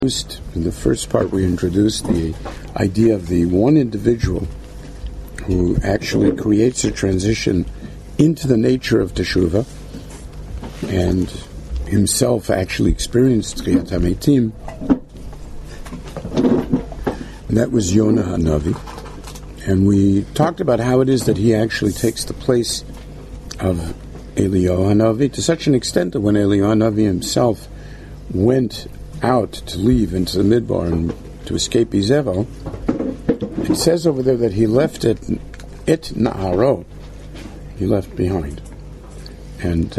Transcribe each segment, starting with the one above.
In the first part, we introduced the idea of the one individual who actually creates a transition into the nature of Teshuvah and himself actually experienced Tchiyat HaMeitim. And that was Yonah HaNavi. And we talked about how it is that he actually takes the place of Eliyahu HaNavi to such an extent that when Eliyahu HaNavi himself went out to leave into the Midbar and to escape Izevel, it says over there that he left it Na'aro. He left behind. And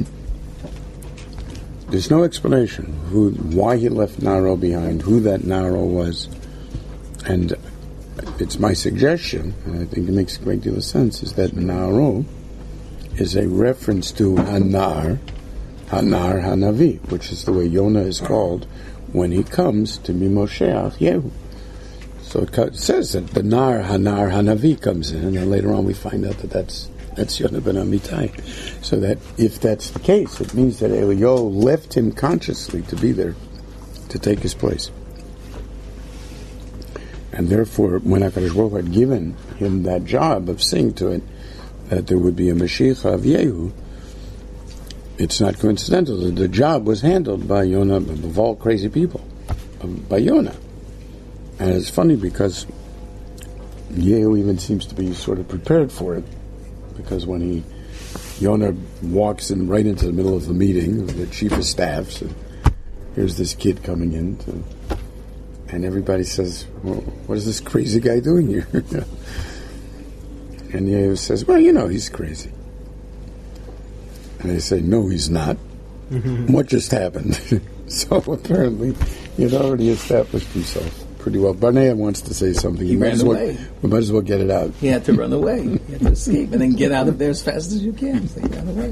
there's no explanation why he left Na'aro behind, who that Na'aro was. And it's my suggestion, and I think it makes a great deal of sense, is that Na'aro is a reference to Hanar HaNavi, which is the way Yonah is called when he comes to be Mosheach Yehu. So it says that the Hanar HaNavi comes in, and then later on we find out that that's Yonah ben Amittai. So that if that's the case, it means that Eliyahu left him consciously to be there, to take his place. And therefore, when HaKadosh Baruch Hu had given him that job of seeing to it that there would be a Mashiach of Yehu, it's not coincidental that the job was handled by Yonah, of all crazy people, by Yonah. And it's funny because Yehu even seems to be sort of prepared for it, because when Yonah walks in right into the middle of the meeting, the chief of staff, so here's this kid coming in, and everybody says, well, what is this crazy guy doing here? And Yehu says, well, he's crazy. And they say, no, he's not. Mm-hmm. What just happened? So apparently he had already established himself pretty well. Barnea wants to say something. He ran away. We might as well get it out. He had to run away. He had to escape and then get out of there as fast as you can. So he ran away.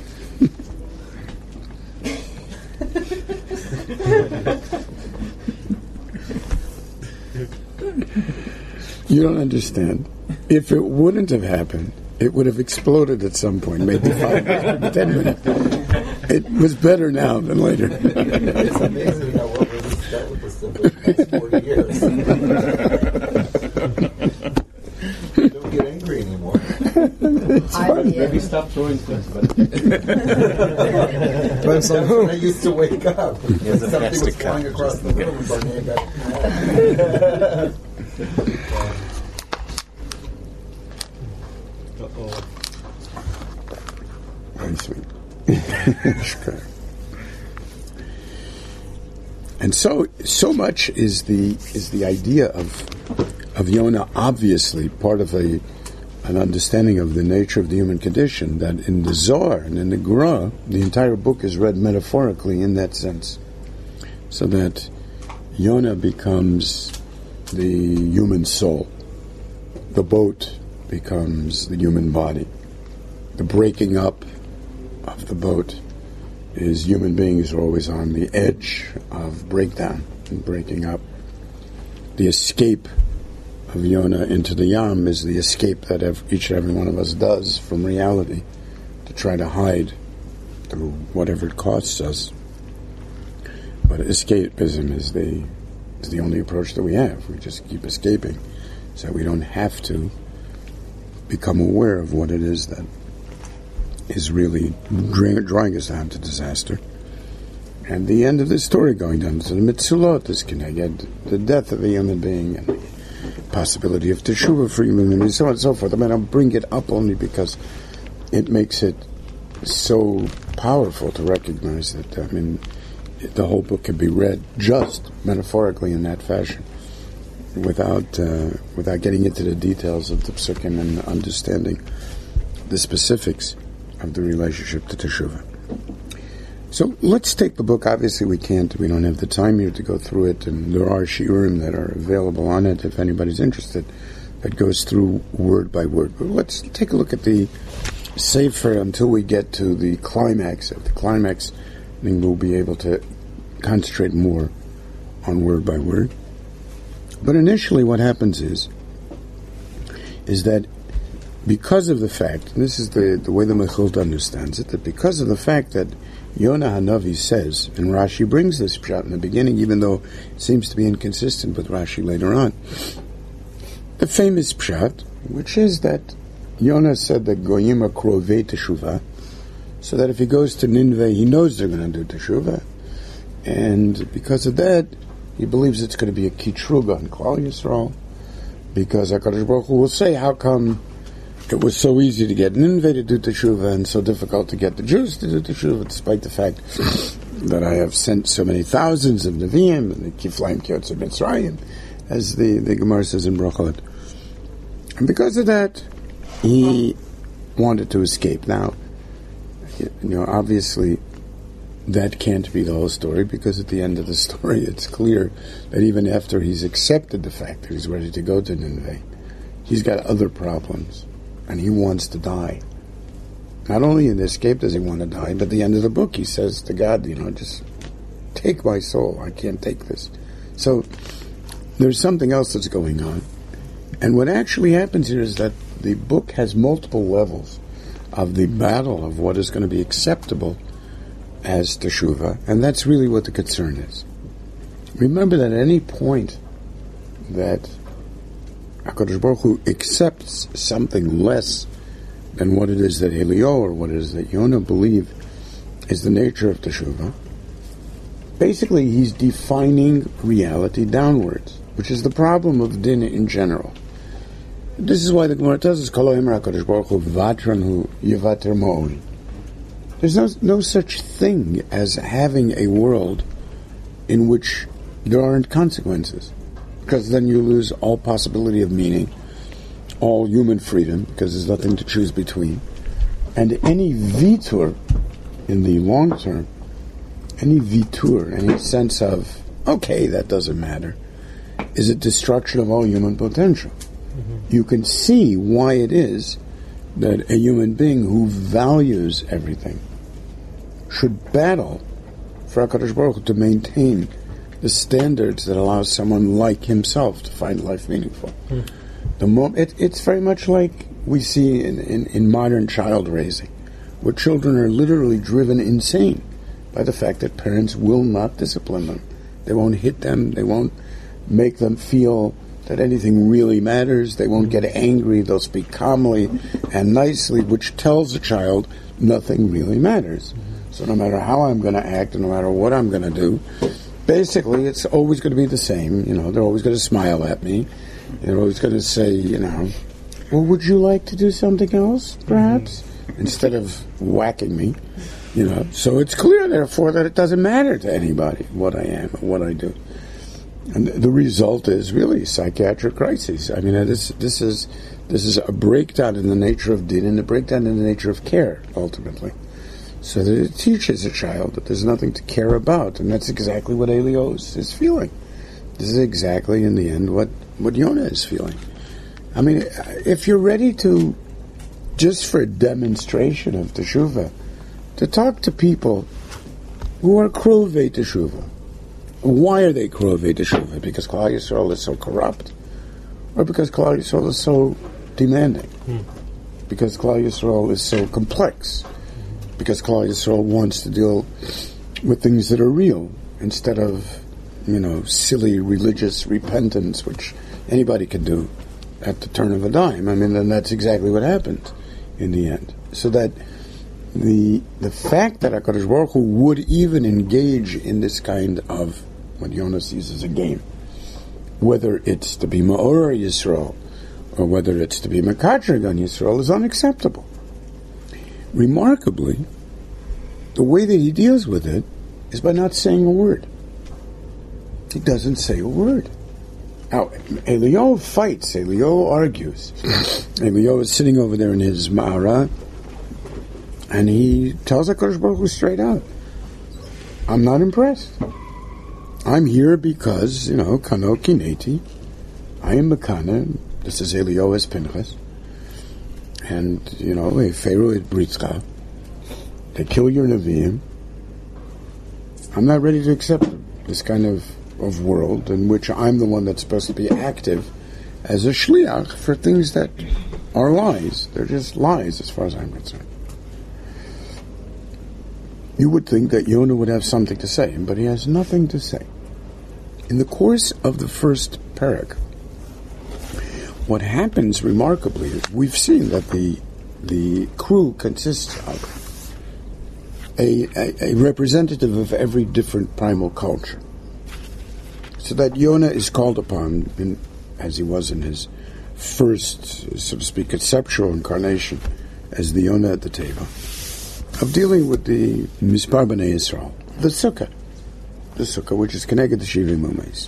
You don't understand. If it wouldn't have happened, it would have exploded at some point, maybe 5, 10 minutes. It was better now than later. It's amazing how well we've dealt with this over the past 40 years. Don't get angry anymore. Maybe stop throwing things. That's when I used to wake up. Something was flying across the room and Barnea got Very sweet. And so much is the idea of Yonah obviously part of an understanding of the nature of the human condition, that in the Zohar and in the Gra, the entire book is read metaphorically in that sense, so that Yonah becomes the human soul, the boat becomes the human body. The breaking up of the boat is human beings are always on the edge of breakdown and breaking up. The escape of Yonah into the Yam is the escape that each and every one of us does from reality, to try to hide through whatever it costs us. But escapism is the only approach that we have. We just keep escaping, so we don't have to become aware of what it is that is really drawing us down to disaster. And the end of the story going down to the Mitzulot is connected, the death of a human being and the possibility of Teshuvah for human beings, and so on and so forth. I'll bring it up only because it makes it so powerful to recognize that, the whole book can be read just metaphorically in that fashion, without getting into the details of the psukim and understanding the specifics of the relationship to Teshuvah. So let's take the book. Obviously we don't have the time here to go through it, and there are shiurim that are available on it if anybody's interested, that goes through word by word. But let's take a look at the Sefer until we get to the climax. At the climax, I think we'll be able to concentrate more on word by word. But initially what happens is that because of the fact, and this is the way the Mechilta understands it, that because of the fact that Yonah Hanavi says, and Rashi brings this pshat in the beginning, even though it seems to be inconsistent with Rashi later on, the famous pshat, which is that Yonah said that Goyim are krovei teshuvah, so that if he goes to Nineveh, he knows they're going to do teshuvah, and because of that, he believes it's going to be a kitruga on Klal Yisrael, because HaKadosh Baruch Hu will say, how come it was so easy to get Nineveh to do teshuvah and so difficult to get the Jews to do teshuvah, despite the fact that I have sent so many thousands of Nevi'im and the Kiflaim Kiyotze Mitzrayim, as the Gemara says in Brachot. And because of that, he wanted to escape. Now, obviously, that can't be the whole story, because at the end of the story, it's clear that even after he's accepted the fact that he's ready to go to Nineveh, he's got other problems, and he wants to die. Not only in the escape does he want to die, but at the end of the book, he says to God, just take my soul. I can't take this. So, there's something else that's going on. And what actually happens here is that the book has multiple levels of the battle of what is going to be acceptable as teshuvah, and that's really what the concern is. Remember that at any point that HaKadosh Baruch Hu accepts something less than what it is that Eliyahu or what it is that Yonah believe is the nature of teshuvah, basically he's defining reality downwards, which is the problem of din in general. This is why the Gemara tells us, Kol Omer HaKadosh Baruch Hu vatranhu yivater mo'on. There's no such thing as having a world in which there aren't consequences, because then you lose all possibility of meaning, all human freedom, because there's nothing to choose between. And any vitur, in the long term, any vitur, any sense of, okay, that doesn't matter, is a destruction of all human potential. You can see why it is that a human being who values everything should battle for HaKadosh Baruch Hu to maintain the standards that allow someone like himself to find life meaningful. It's very much like we see in modern child raising, where children are literally driven insane by the fact that parents will not discipline them. They won't hit them. They won't make them feel that anything really matters. They won't get angry. They'll speak calmly and nicely, which tells a child nothing really matters. So no matter how I'm going to act, and no matter what I'm going to do, basically it's always going to be the same. They're always going to smile at me. They're always going to say, well, would you like to do something else, perhaps? Instead of whacking me, So it's clear, therefore, that it doesn't matter to anybody what I am or what I do. And the result is really psychiatric crises. I mean, this is a breakdown in the nature of din and a breakdown in the nature of care, ultimately. So that it teaches a child that there's nothing to care about, and that's exactly what Eliyahu is feeling. This is exactly, in the end, what Yonah is feeling. I mean, if you're ready to, just for a demonstration of teshuvah, to talk to people who are krovei teshuvah. Why are they krovei teshuvah? Because Klal Yisrael is so corrupt? Or because Klal Yisrael is so demanding? Because Klal Yisrael is so complex? Because Klal Yisrael wants to deal with things that are real, instead of, silly religious repentance, which anybody can do at the turn of a dime. I mean, then that's exactly what happened in the end. So that the fact that HaKadosh Baruch Hu would even engage in this kind of what Yonah sees as a game, whether it's to be Ma'or Yisrael or whether it's to be Mekatrig on Yisrael, is unacceptable. Remarkably, the way that he deals with it is by not saying a word. He doesn't say a word. Now, Eliyahu fights, Eliyahu argues. Eliyahu is sitting over there in his Ma'ara, and he tells HaKadosh Baruch Hu straight out, I'm not impressed. I'm here because, Kano Kineti, I am Mekana, this is Eliyahu as Pinchas, and, a Pharaoh at Britzcha, they kill your Nevi'im. I'm not ready to accept this kind of world in which I'm the one that's supposed to be active as a shliach for things that are lies. They're just lies as far as I'm concerned. You would think that Yonah would have something to say, but he has nothing to say. In the course of the first parak, what happens remarkably is we've seen that the crew consists of a representative of every different primal culture. So that Yonah is called upon, as he was in his first, so to speak, conceptual incarnation, as the Yonah at the table, of dealing with the Mispar B'nai Yisrael, the Sukkah, which is connected to Shiva Mumes.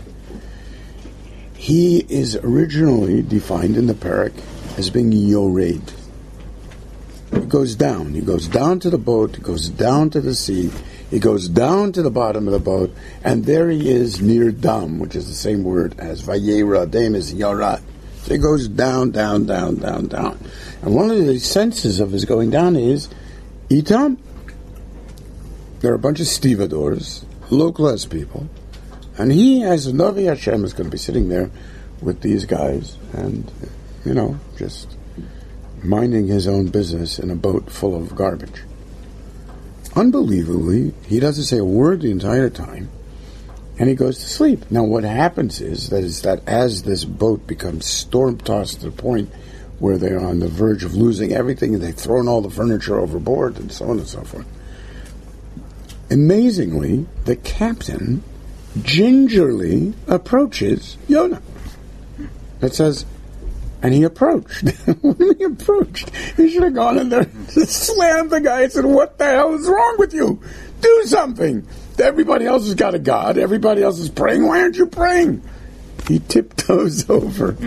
He is originally defined in the parak as being Yored. He goes down to the boat, he goes down to the sea, he goes down to the bottom of the boat, and there he is near Dam, which is the same word as Vayera, Dam is Yarad. So he goes down, down, down, down, down. And one of the senses of his going down is, Itam, there are a bunch of stevedores, low-class people, and he, as a Navi Hashem, is going to be sitting there with these guys and, just minding his own business in a boat full of garbage. Unbelievably, he doesn't say a word the entire time, and he goes to sleep. Now, what happens is that as this boat becomes storm-tossed to the point where they're on the verge of losing everything, and they've thrown all the furniture overboard, and so on and so forth, amazingly, the captain gingerly approaches Yonah. It says, and he approached. What do you mean he approached? He should have gone in there and slammed the guy and said, what the hell is wrong with you? Do something. Everybody else has got a God. Everybody else is praying. Why aren't you praying? He tiptoes over.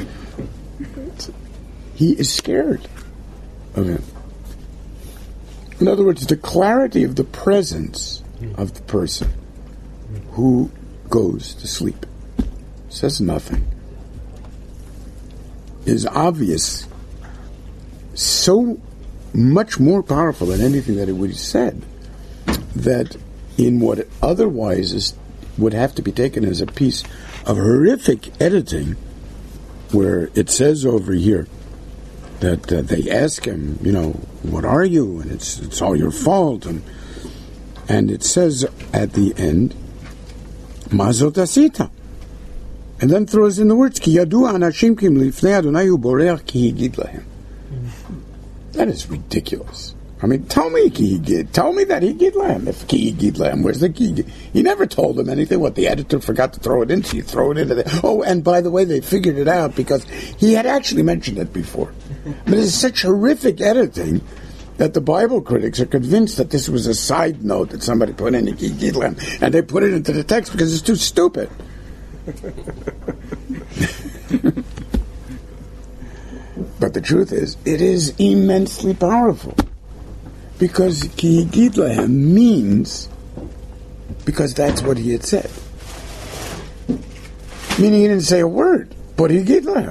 He is scared of him. In other words, the clarity of the presence of the person who goes to sleep, says nothing, is obvious, so much more powerful than anything that it would have said, that in what otherwise would have to be taken as a piece of horrific editing, where it says over here that they ask him, what are you? And it's all your fault. And it says at the end, Mazot asita. And then throws in the words, Ki yadu anashim kim lifnei Adonai uboreach ki higid lahem. That is ridiculous. I mean, tell me that he gid lahem. If ki higid lahem, where's the ki? He never told them anything. What, the editor forgot to throw it in, so you throw it into there. Oh, and by the way, they figured it out because he had actually mentioned it before. But it's such horrific editing that the Bible critics are convinced that this was a side note that somebody put in ki higid lahem, and they put it into the text because it's too stupid. But the truth is, it is immensely powerful. Because ki higid lahem means, because that's what he had said. Meaning he didn't say a word, but higid lahem.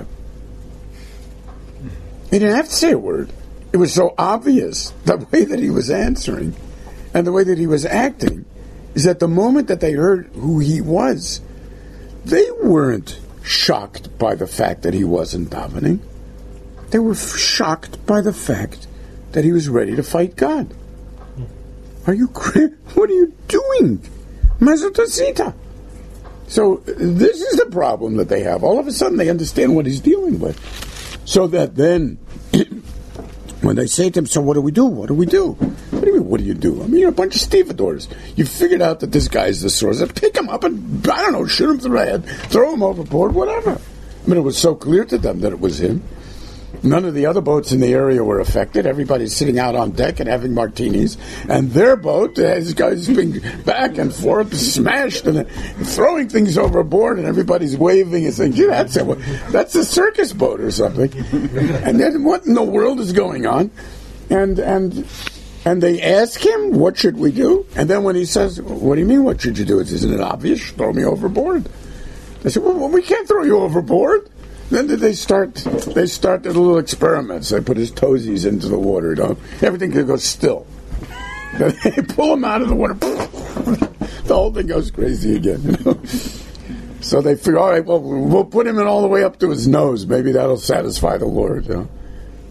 He didn't have to say a word. It was so obvious, the way that he was answering, and the way that he was acting, is that the moment that they heard who he was, they weren't shocked by the fact that he wasn't davening. They were shocked by the fact that he was ready to fight God. Are you crazy? What are you doing? Mazotasita. So this is the problem that they have. All of a sudden they understand what he's dealing with. So that then, when they say to him, so what do we do? What do we do? What do you mean, what do you do? I mean, you're a bunch of stevedores. You figured out that this guy's the source. Pick him up and, I don't know, shoot him through the head, throw him overboard, whatever. I mean, it was so clear to them that it was him. None of the other boats in the area were affected. Everybody's sitting out on deck and having martinis. And their boat, these guys being back and forth, smashed and throwing things overboard, and everybody's waving and saying, gee, that's a circus boat or something. And then what in the world is going on? And they ask him, what should we do? And then when he says, what do you mean, what should you do? Isn't it obvious? Throw me overboard. They said, well, we can't throw you overboard. Then they start their little experiments. They put his toesies into the water. Everything could go still. They pull him out of the water. The whole thing goes crazy again. So they figure, all right, well, we'll put him in all the way up to his nose. Maybe that'll satisfy the Lord.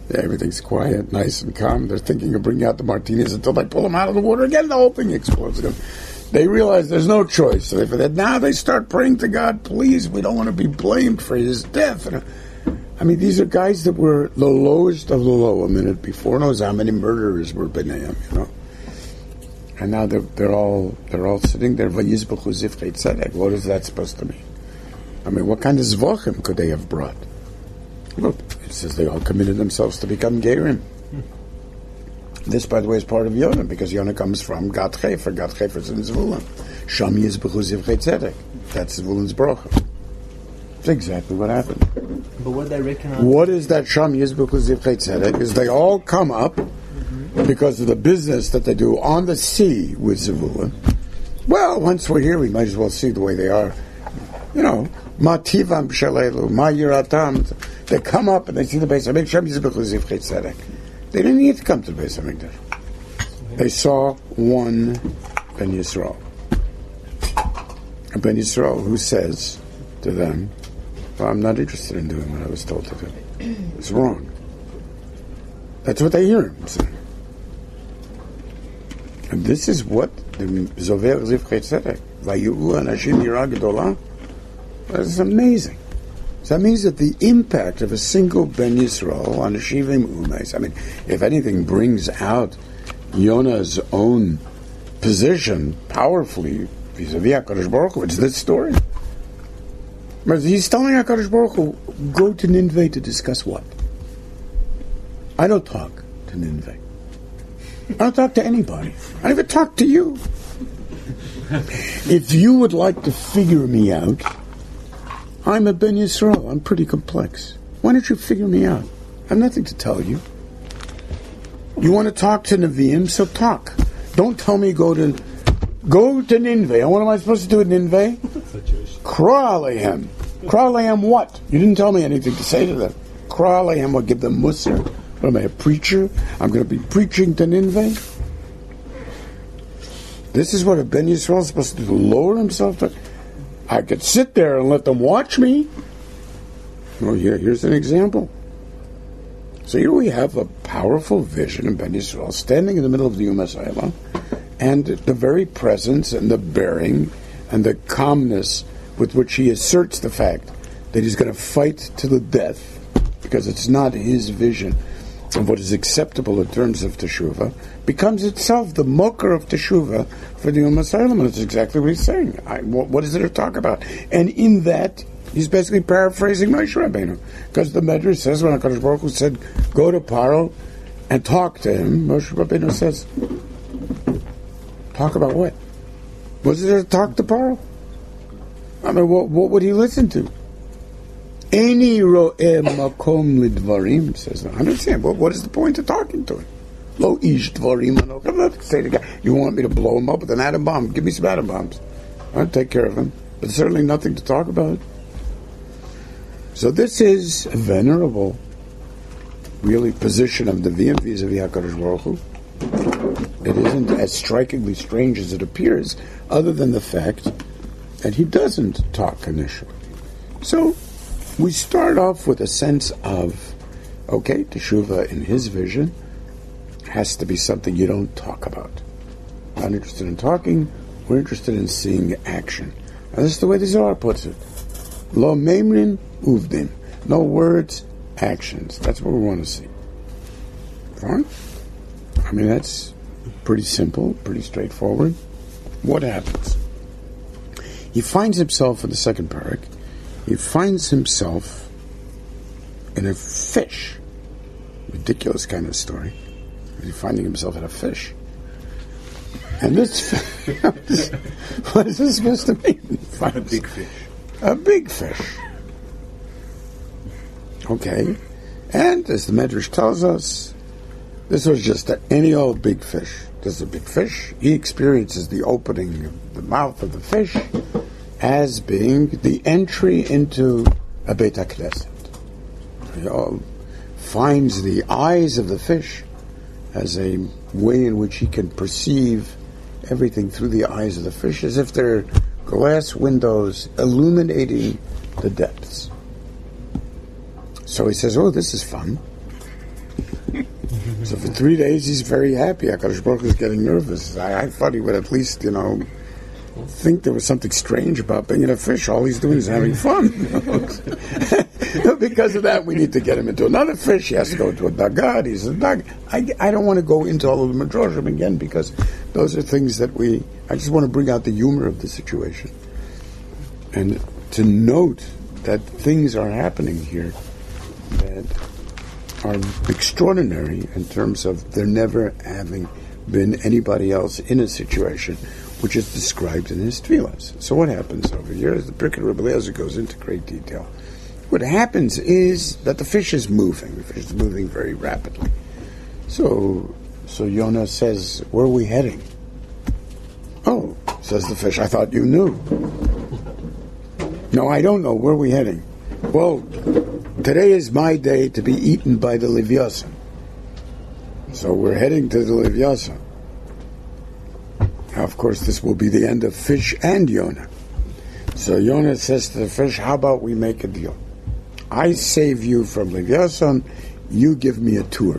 Everything's quiet, nice and calm. They're thinking of bringing out the martinis until they pull them out of the water again. The whole thing explodes again. They realize there's no choice. So now they start praying to God, please, we don't want to be blamed for his death. I mean, these are guys that were the lowest of the low a minute before. Knows how many murderers were B'naiim, And now they're all sitting there. What is that supposed to mean? I mean, what kind of zvachim could they have brought? Well, it says they all committed themselves to become Gerim. This, by the way, is part of Yonah, because Yonah comes from Gad Chefer. Gad Chefer is in Zvulun. Sham Yizbechu Zivchei Tzedek. That's Zvulun's bracha. That's exactly what happened. But what they reckon on... What is that Sham Yizbechu Zivchei Tzedek? Is they all come up because of the business that they do on the sea with Zvulun. Well, once we're here, we might as well see the way they are. Ma tivam shalelu, ma yiratam. They come up and they see the Beis Hamikdash. Sham Yizbechu Zivchei Tzedek. They didn't need to come to the Beis Hamikdash. They saw one Ben Yisrael. A Ben Yisrael who says to them, well, I'm not interested in doing what I was told to do. It's wrong. That's what they hear him say. And this is what the Zover Zivchei Tzedek, Vayu'u Anashim Yirah Gedolah. That's amazing. So that means that the impact of a single Ben Yisrael on a Shivim Umes, I mean, if anything brings out Yonah's own position powerfully vis-a-vis HaKadosh Baruch Hu, it's this story. But he's telling HaKadosh Baruch Hu, go to Nineveh to discuss what? I don't talk to Nineveh. I don't talk to anybody. I never talk to you. If you would like to figure me out, I'm a Ben Yisrael. I'm pretty complex. Why don't you figure me out? I have nothing to tell you. You want to talk to Nevi'im, so talk. Don't tell me go to Nineveh. And what am I supposed to do at Nineveh? Kra alehem. Kra alehem what? You didn't tell me anything to say to them. Kra alehem will give them musar. What am I, a preacher? I'm going to be preaching to Nineveh? This is what a Ben Yisrael is supposed to do, lower himself to... I could sit there and let them watch me. Well, here's an example. So here we have a powerful vision of Ben Yisrael standing in the middle of the Yom HaSayla, and the very presence and the bearing and the calmness with which he asserts the fact that he's going to fight to the death because it's not his vision of what is acceptable in terms of Teshuvah, becomes itself the mocker of Teshuvah for the Yom HaSayla, and that's exactly what he's saying. What is it to talk about? And in that, he's basically paraphrasing Moshe Rabbeinu, because the Medrash says when HaKadosh Baruch Hu said, go to Paro and talk to him, Moshe Rabbeinu says, talk about what? Was it to talk to Paro? I mean, what would he listen to? Any ro'eh makom lidvarim, says, I understand, what is the point of talking to him? Lo ish dvarim anok. I'm not say to the guy, you want me to blow him up with an atom bomb? Give me some atom bombs. I'll take care of him. But certainly nothing to talk about. So this is a venerable, really, position of the Nevi'im vis-a-vis HaKadosh Baruch Hu. It isn't as strikingly strange as it appears, other than the fact that he doesn't talk initially. So we start off with a sense of, okay, Teshuvah in his vision has to be something you don't talk about. Not interested in talking, we're interested in seeing action. And this is the way the Zohar puts it. Lo memrin uvdim. No words, actions. That's what we want to see. Fine? I mean, that's pretty simple, pretty straightforward. What happens? He finds himself in the second parak. He finds himself in a fish. Ridiculous kind of story. He's finding himself in a fish. And this, what is this supposed to mean? A big fish. A big fish. Okay. And as the Medrash tells us, this was just any old big fish. This is a big fish. He experiences the opening of the mouth of the fish as being the entry into a Beit HaKnesset. He finds the eyes of the fish as a way in which he can perceive everything through the eyes of the fish, as if they're glass windows illuminating the depths. So he says, oh, this is fun. 3 days, he's very happy. HaKadosh Baruch Hu is getting nervous. I thought he would at least, think there was something strange about being a fish. All he's doing is having fun. Because of that, we need to get him into another fish. He has to go into a dagat. He's a dag. I don't want to go into all of the Midrashim again, because those are things that I just want to bring out the humor of the situation. And to note that things are happening here that are extraordinary in terms of there never having been anybody else in a situation which is described in his tefillas. So what happens over here is the Pirkei Rebbe Eliezer goes into great detail. What happens is that the fish is moving. The fish is moving very rapidly. So Yonah says, "Where are we heading?" "Oh," says the fish, "I thought you knew." "No, I don't know. Where are we heading?" "Well, today is my day to be eaten by the Leviathan. So we're heading to the Leviathan." Now, of course, this will be the end of fish and Yonah. So Yonah says to the fish, "How about we make a deal? I save you from Leviathan, you give me a tour.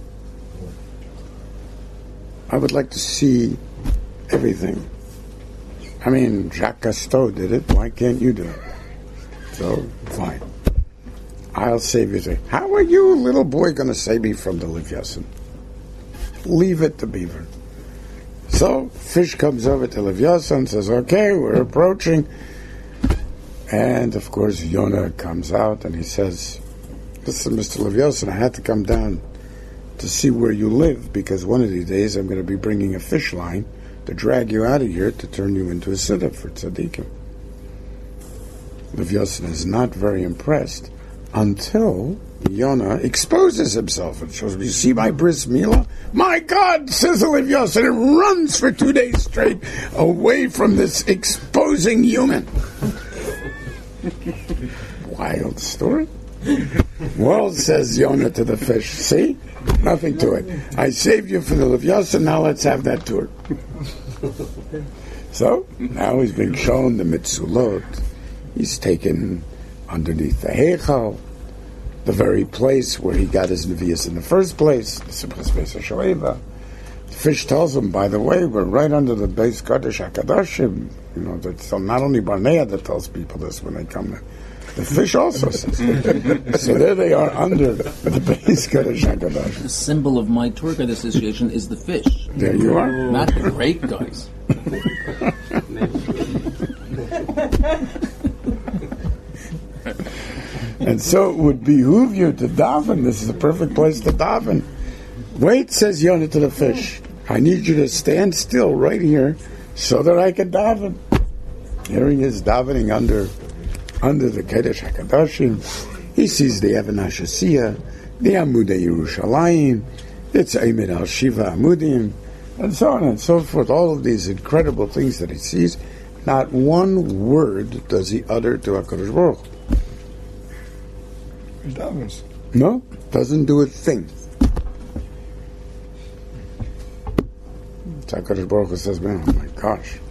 I would like to see everything. I mean, Jacques Cousteau did it, why can't you do it? So, fine. I'll save you." "How are you, little boy, going to save me from the Leviathan? Leave it to Beaver." So, fish comes over to Leviathan, says, "Okay, we're approaching." And, of course, Yonah comes out and he says, "Listen, Mr. Leviathan, I had to come down to see where you live, because one of these days I'm going to be bringing a fish line to drag you out of here to turn you into a siddur for tzaddikim." Leviathan is not very impressed until Yonah exposes himself and shows, "You see my bris milah? My God," says the Leviathan, and runs for 2 days straight away from this exposing human. Wild story. "Well," says Yonah to the fish, "see? Nothing to it. I saved you from the Leviathan, now let's have that tour." So, now he's being shown the Mitzulot. He's taken underneath the Heichal, the very place where he got his Nevi'us in the first place, the Simchas Beis HaShoeva. The fish tells him, "By the way, we're right under the Beis Kodesh HaKadoshim." So not only Barnea that tells people this when they come there. The fish also says. So there they are under the Beis Kodesh HaKadoshim. The symbol of my tour guide association is the fish. There you are. Not the great guys. And so it would behoove you to daven. This is the perfect place to daven. "Wait," says Yonah to the fish. "I need you to stand still right here so that I can daven." Here he is davening under the Kodesh HaKadoshim. He sees the Even HaShasiyah, the Amudei Yerushalayim, it's Eimed Al Shiva Amudim, and so on and so forth. All of these incredible things that he sees. Not one word does he utter to HaKadosh Baruch Hu. He davens. No, doesn't do a thing. HaKadosh Baruch Hu says, "Man, oh my gosh."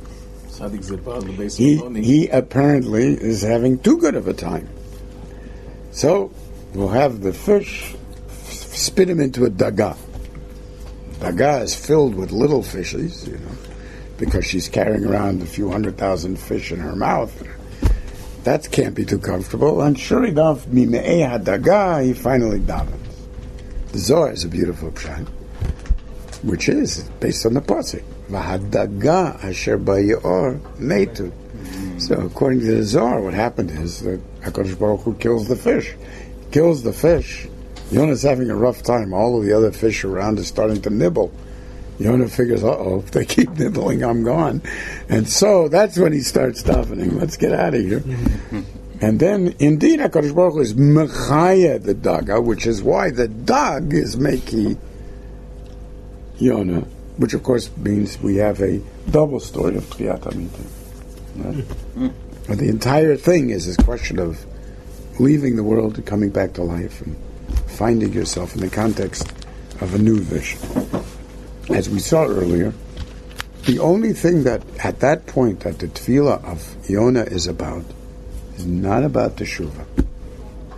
He apparently is having too good of a time. So we'll have the fish spit him into a dagat. Dagat is filled with little fishes, because she's carrying around a few 100,000 fish in her mouth. That can't be too comfortable. And sure enough, Mime'eh HaDaga, he finally davens. The Zohar is a beautiful pshat, which is based on the pasuk. V'hadaga asher ba'yor metu. So according to the Zohar, what happened is that HaKadosh Baruch Hu kills the fish. Kills the fish. Yonah's having a rough time. All of the other fish around are starting to nibble. Yonah figures, if they keep nibbling, I'm gone. And so that's when he starts davening. Let's get out of here. And then, indeed, HaKadosh Baruch Hu is mechaya the daga, which is why the dag is making Yonah, which of course means we have a double story of Tchiyat HaMitim. Right? But the entire thing is this question of leaving the world and coming back to life and finding yourself in the context of a new vision. As we saw earlier, the only thing that at that point that the tefillah of Yonah is about is not about teshuvah.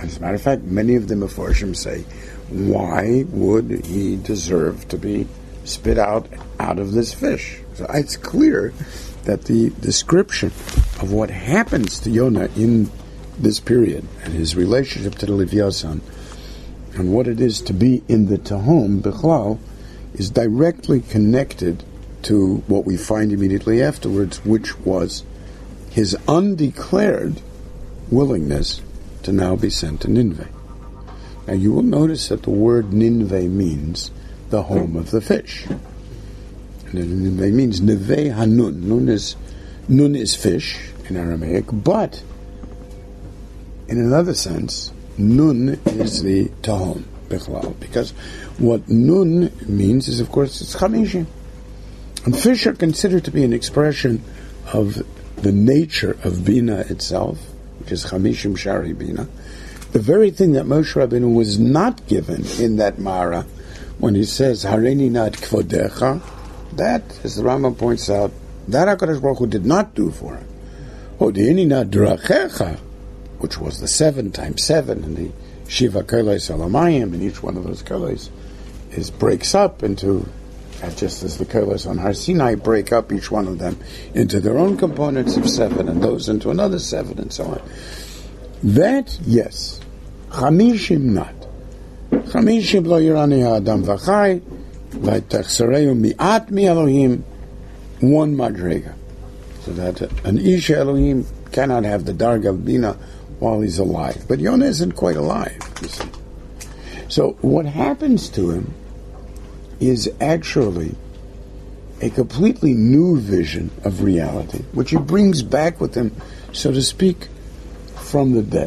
As a matter of fact, many of the Mefarshim say, why would he deserve to be spit out of this fish? So it's clear that the description of what happens to Yonah in this period and his relationship to the Levyasan and what it is to be in the Tehom, Bichlal, is directly connected to what we find immediately afterwards, which was his undeclared willingness to now be sent to Nineveh. Now you will notice that the word Nineveh means the home of the fish. And Nineveh means Neve Hanun. Nun is fish in Aramaic, but in another sense, Nun is the Tehom, Bichlal, because what Nun means is, of course, it's Chamishim. And fish are considered to be an expression of the nature of Bina itself, which is Chamishim Shari Bina, the very thing that Moshe Rabbeinu was not given in that Mara, when he says, Hareini nat kvodecha, that, as the Rambam points out, that HaKadosh Baruch Hu did not do for him. Hodieni nat drachecha, which was the 7 times 7, and the Shiva Kolos Alamayim, and each one of those Kolos breaks up into, just as the Kolos on Har Sinai break up each one of them into their own components of 7, and those into another 7, and so on. That, yes. Chamishim not. Chamishim lo yirani ha'adam v'chai, v'tachsareu mi'at mi Elohim, one madrega. So that an Isha Elohim cannot have the darga of Bina while he's alive. But Yonah isn't quite alive, you see. So what happens to him is actually a completely new vision of reality, which he brings back with him, so to speak, from the dead.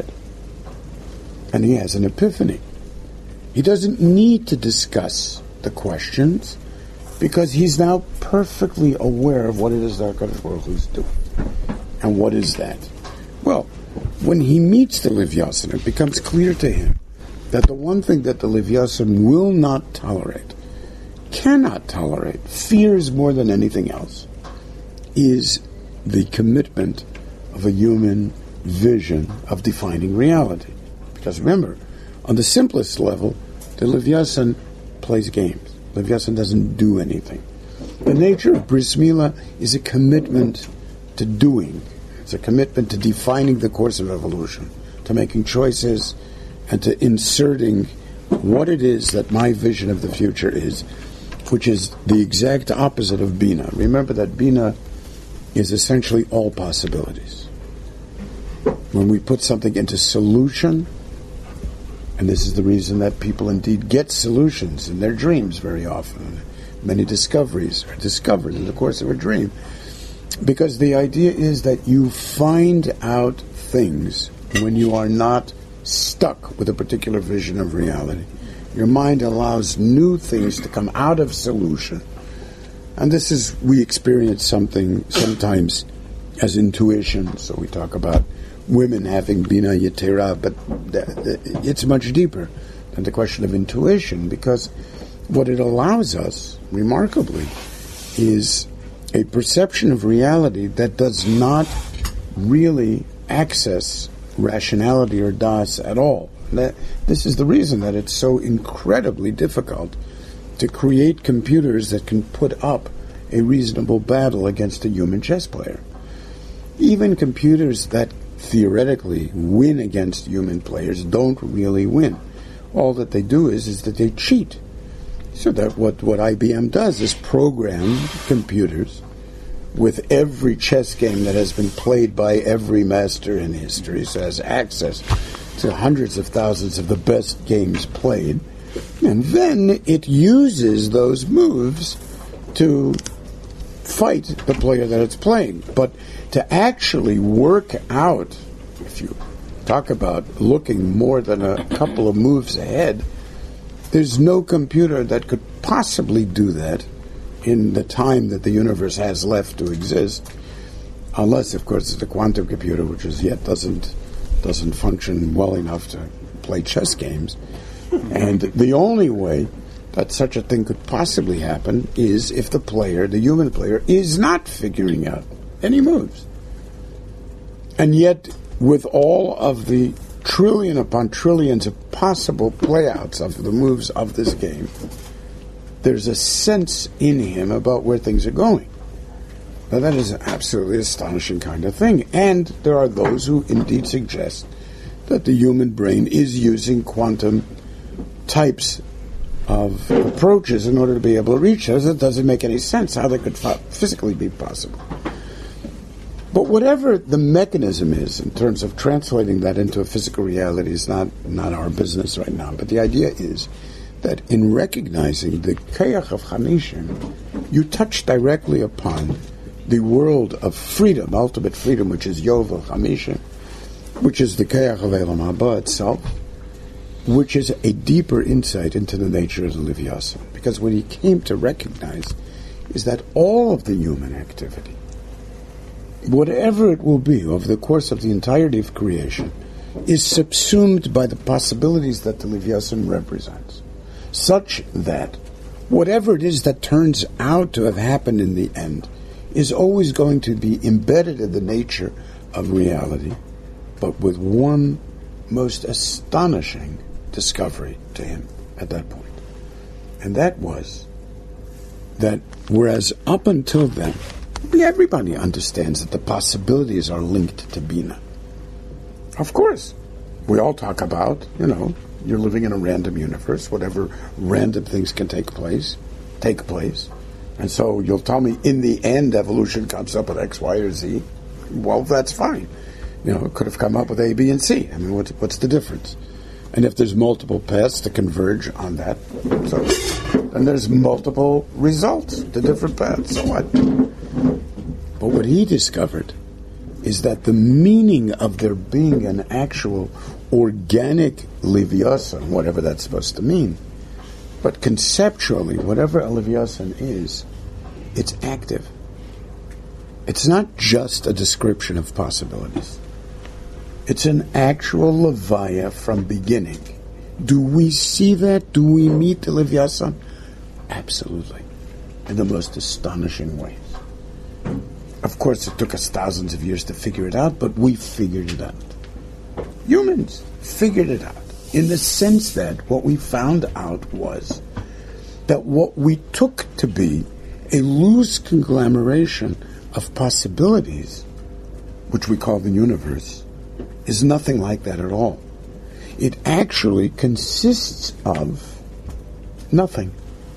And he has an epiphany. He doesn't need to discuss the questions because he's now perfectly aware of what it is that HaKadosh Baruch Hu is doing. And what is that? Well, when he meets the Levyasan, it becomes clear to him that the one thing that the Levyasan will not tolerate, cannot tolerate, fears more than anything else, is the commitment of a human vision of defining reality. Because remember, on the simplest level, the Levyasan plays games. Levyasan doesn't do anything. The nature of Bris Milah is a commitment to doing. It's a commitment to defining the course of evolution, to making choices, and to inserting what it is that my vision of the future is, which is the exact opposite of Bina. Remember that Bina is essentially all possibilities. When we put something into solution, and this is the reason that people indeed get solutions in their dreams very often. Many discoveries are discovered in the course of a dream. Because the idea is that you find out things when you are not stuck with a particular vision of reality. Your mind allows new things to come out of solution. And this is, we experience something sometimes as intuition. So we talk about women having Bina Yetera, but it's much deeper than the question of intuition, because what it allows us, remarkably, is a perception of reality that does not really access rationality or das at all. This is the reason that it's so incredibly difficult to create computers that can put up a reasonable battle against a human chess player. Even computers that theoretically win against human players don't really win. All that they do is that they cheat. So that what IBM does is program computers with every chess game that has been played by every master in history, so has access to hundreds of thousands of the best games played, and then it uses those moves to fight the player that it's playing. But to actually work out, if you talk about looking more than a couple of moves ahead, there's no computer that could possibly do that in the time that the universe has left to exist, unless, of course, it's a quantum computer, which as yet doesn't function well enough to play chess games. And the only way that such a thing could possibly happen is if the player, the human player, is not figuring out any moves. And yet, with all of the trillion upon trillions of possible playouts of the moves of this game, there's a sense in him about where things are going. Now that is an absolutely astonishing kind of thing. And there are those who indeed suggest that the human brain is using quantum types of approaches in order to be able to reach those. It doesn't make any sense how that could physically be possible. But whatever the mechanism is in terms of translating that into a physical reality is not our business right now. But the idea is that in recognizing the Kayach of Chamishim, you touch directly upon the world of freedom, ultimate freedom, which is Yovel Chamishim, which is the Kayach of Elam Haba itself, which is a deeper insight into the nature of the Livyasan. Because what he came to recognize is that all of the human activity, whatever it will be over the course of the entirety of creation, is subsumed by the possibilities that the Livyasan represents, such that whatever it is that turns out to have happened in the end is always going to be embedded in the nature of reality, but with one most astonishing discovery to him at that point. And that was that whereas up until then, everybody understands that the possibilities are linked to Bina. Of course, we all talk about, you're living in a random universe, whatever random things can take place. And so you'll tell me in the end evolution comes up with X, Y, or Z. Well, that's fine. It could have come up with A, B, and C. I mean, what's the difference? And if there's multiple paths to converge on that, so then there's multiple results to different paths. So what? But what he discovered is that the meaning of there being an actual organic Livyasan, whatever that's supposed to mean, but conceptually, whatever a Livyasan is, it's active. It's not just a description of possibilities. It's an actual Levaya from beginning. Do we see that? Do we meet the Livyasan? Absolutely. In the most astonishing ways. Of course, it took us thousands of years to figure it out, but we figured it out. Humans figured it out. In the sense that what we found out was that what we took to be a loose conglomeration of possibilities, which we call the universe, is nothing like that at all. It actually consists of nothing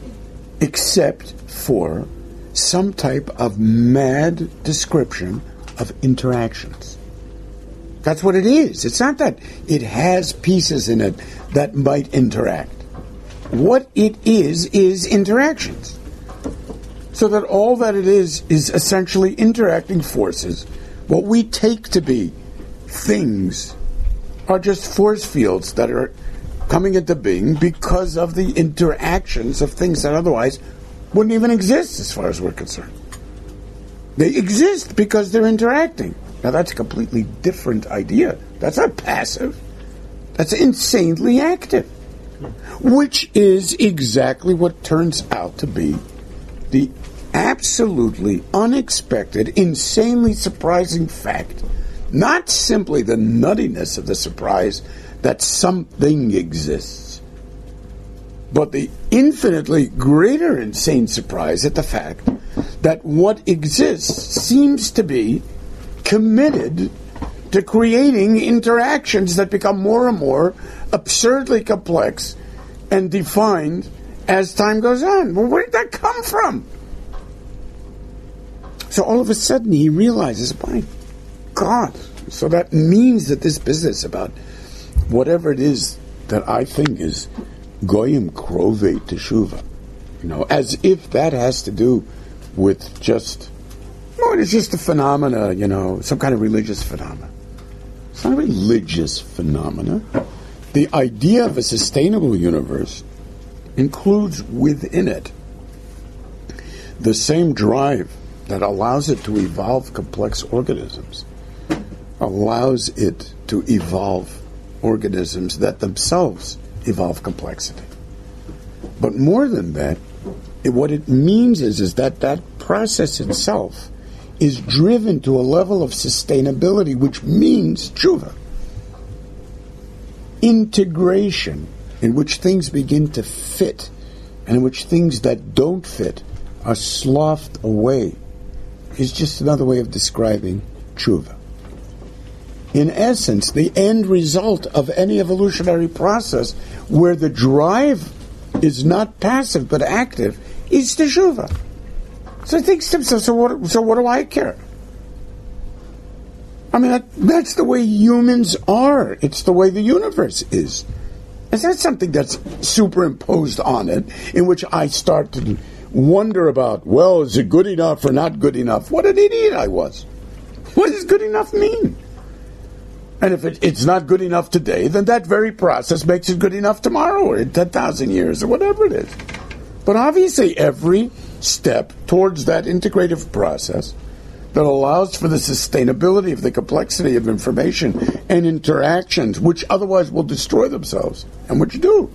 except for some type of mad description of interactions. That's what it is. It's not that it has pieces in it that might interact. What it is interactions. So that all that it is essentially interacting forces. What we take to be things are just force fields that are coming into being because of the interactions of things that otherwise wouldn't even exist as far as we're concerned. They exist because they're interacting. Now that's a completely different idea. That's not passive. That's insanely active. Which is exactly what turns out to be the absolutely unexpected, insanely surprising fact. Not simply the nuttiness of the surprise that something exists, but the infinitely greater insane surprise at the fact that what exists seems to be committed to creating interactions that become more and more absurdly complex and defined as time goes on. Well, where did that come from? So all of a sudden he realizes, my God, so that means that this business about whatever it is that I think is Goyim Krove Teshuva, as if that has to do with just, it's just a phenomena, some kind of religious phenomena. It's not a religious phenomena. The idea of a sustainable universe includes within it the same drive that allows it to evolve complex organisms, allows it to evolve organisms that themselves evolve complexity. But more than that, what it means is that process itself is driven to a level of sustainability, which means tshuva. integration in which things begin to fit and in which things that don't fit are sloughed away is just another way of describing tshuva. In essence, the end result of any evolutionary process where the drive is not passive but active is teshuva. So he thinks to himself, so what do I care? I mean, that's the way humans are. It's the way the universe is. It's not something that's superimposed on it, in which I start to wonder about, well, is it good enough or not good enough? What an idiot I was. What does good enough mean? And if it's not good enough today, then that very process makes it good enough tomorrow or in 10,000 years or whatever it is. But obviously every step towards that integrative process that allows for the sustainability of the complexity of information and interactions, which otherwise will destroy themselves, and which do,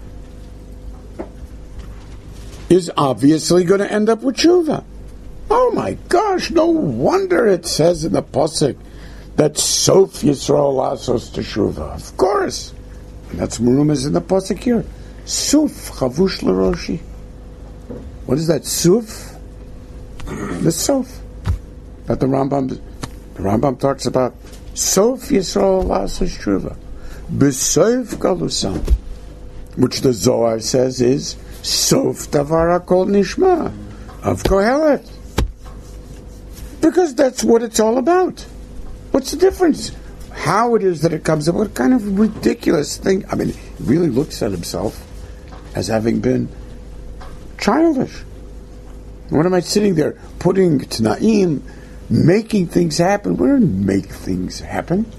is obviously going to end up with tshuva. Oh my gosh, no wonder it says in the Pasuk that Sof Yisrael Lasos Teshuva. Of course. And that's Merumas in the Pasuk here. Suf Chavush L'Roshi. What is that? Suf? The Sof. That the Rambam talks about. Sof Yisrael Lasos Teshuva. B'Sof Galusam. Which the Zohar says is Sof Davar HaKol Nishma of Kohelet. Because that's what it's all about. What's the difference? How it is that it comes up? What kind of ridiculous thing? I mean, he really looks at himself as having been childish. What am I sitting there putting T'naim, making things happen? We don't make things happen.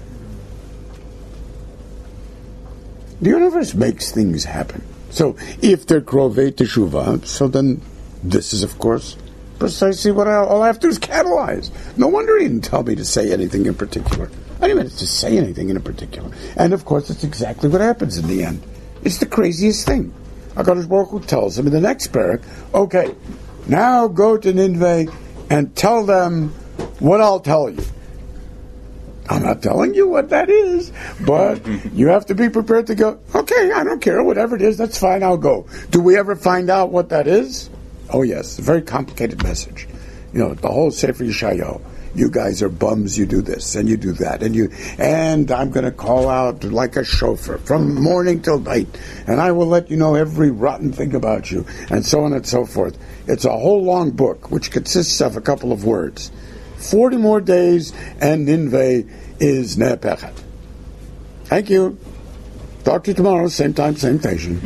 The universe makes things happen. So if they're Krovei Teshuvah, so then this is, of course, precisely what all I have to do is catalyze. No wonder he didn't tell me to say anything in particular. I didn't mean to say anything in particular. And of course, it's exactly what happens in the end. It's the craziest thing. HaKadosh Baruch Hu tells him in the next parak, okay, now go to Nineveh and tell them what I'll tell you. I'm not telling you what that is, but you have to be prepared to go, okay, I don't care, whatever it is, that's fine, I'll go. Do we ever find out what that is? Oh yes, a very complicated message. You know, the whole Sefer Yeshayahu. You guys are bums, you do this, and you do that, and I'm going to call out like a chauffeur from morning till night, and I will let you know every rotten thing about you, and so on and so forth. It's a whole long book, which consists of a couple of words. 40 more days, and Nineveh is Ne'epechet. Thank you. Talk to you tomorrow, same time, same station.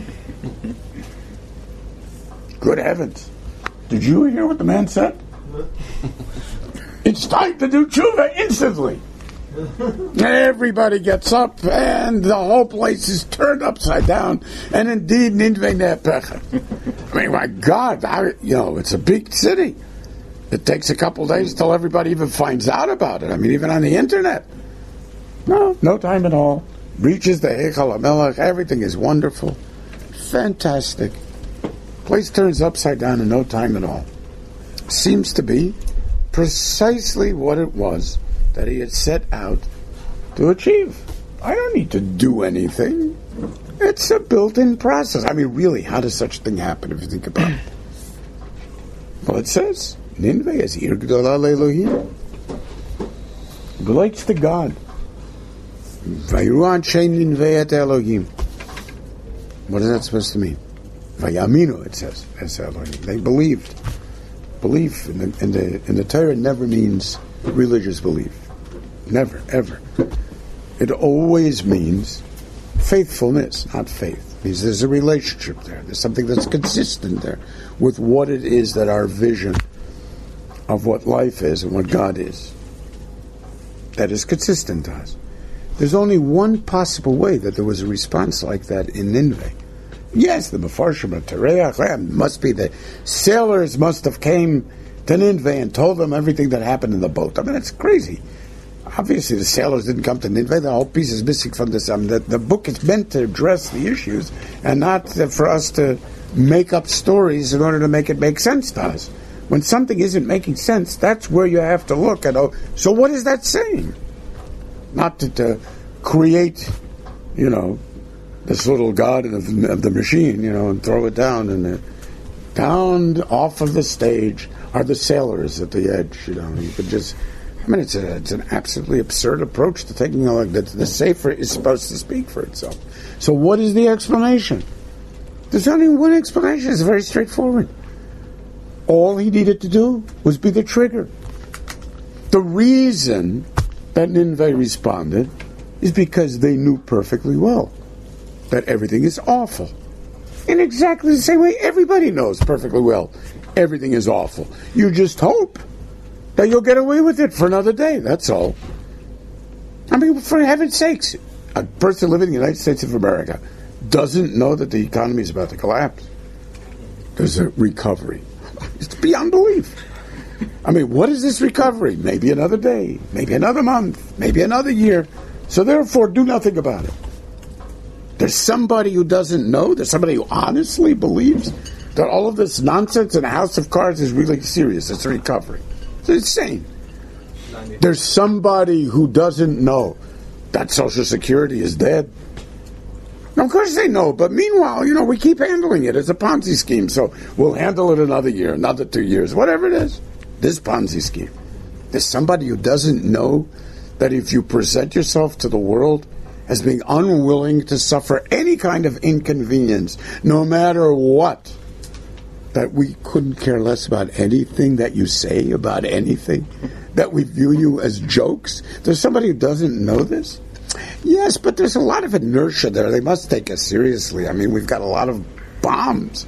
Good heavens. Did you hear what the man said? It's time to do tshuva instantly. Everybody gets up, and the whole place is turned upside down. And indeed, Nineveh Ne'epechet. I mean, my God, it's a big city. It takes a couple days till everybody even finds out about it. I mean, even on the internet. No time at all. Reaches the Heichal HaMelech. Everything is wonderful, fantastic. Place turns upside down in no time at all. Seems to be precisely what it was that he had set out to achieve. I don't need to do anything. It's a built-in process. I mean, really, how does such a thing happen if you think about it? Well, it says, Nineveh is Ir Gdolah Le'Elohim. Relates to God. Vayru Anshe Nineveh et Elohim. What is that supposed to mean? Vayaminu, it says, as Elohim. They believed. Belief in the Torah never means religious belief. Never, ever. It always means faithfulness, not faith. It means there's a relationship there. There's something that's consistent there with what it is that our vision of what life is and what God is. That is consistent to us. There's only one possible way that there was a response like that in Nineveh. Yes, the Mefarshim of Tereach must be the sailors must have came to Nineveh and told them everything that happened in the boat. I mean, it's crazy. Obviously, the sailors didn't come to Nineveh. The whole piece is missing from this. The book is meant to address the issues and not for us to make up stories in order to make it make sense to us. When something isn't making sense, that's where you have to look at, so what is that saying? Not to create this little god of the machine, and throw it down, and down off of the stage are the sailors at the edge. You could just. It's an absolutely absurd approach to taking the Sefer is supposed to speak for itself. So what is the explanation? There's only one explanation. It's very straightforward. All he needed to do was be the trigger. The reason that Nineveh responded is because they knew perfectly well that everything is awful. In exactly the same way everybody knows perfectly well everything is awful. You just hope that you'll get away with it for another day, that's all. For heaven's sakes, a person living in the United States of America doesn't know that the economy is about to collapse. There's a recovery. It's beyond belief. What is this recovery? Maybe another day, maybe another month, maybe another year. So therefore, do nothing about it. There's somebody who doesn't know, there's somebody who honestly believes that all of this nonsense in a house of cards is really serious. It's a recovery. It's insane. There's somebody who doesn't know that Social Security is dead. Now, of course they know, but meanwhile, we keep handling it. It's a Ponzi scheme, so we'll handle it another year, another 2 years, whatever it is. This Ponzi scheme. There's somebody who doesn't know that if you present yourself to the world as being unwilling to suffer any kind of inconvenience, no matter what, that we couldn't care less about anything that you say about anything, that we view you as jokes. There's somebody who doesn't know this? Yes, but there's a lot of inertia there. They must take us seriously. We've got a lot of bombs.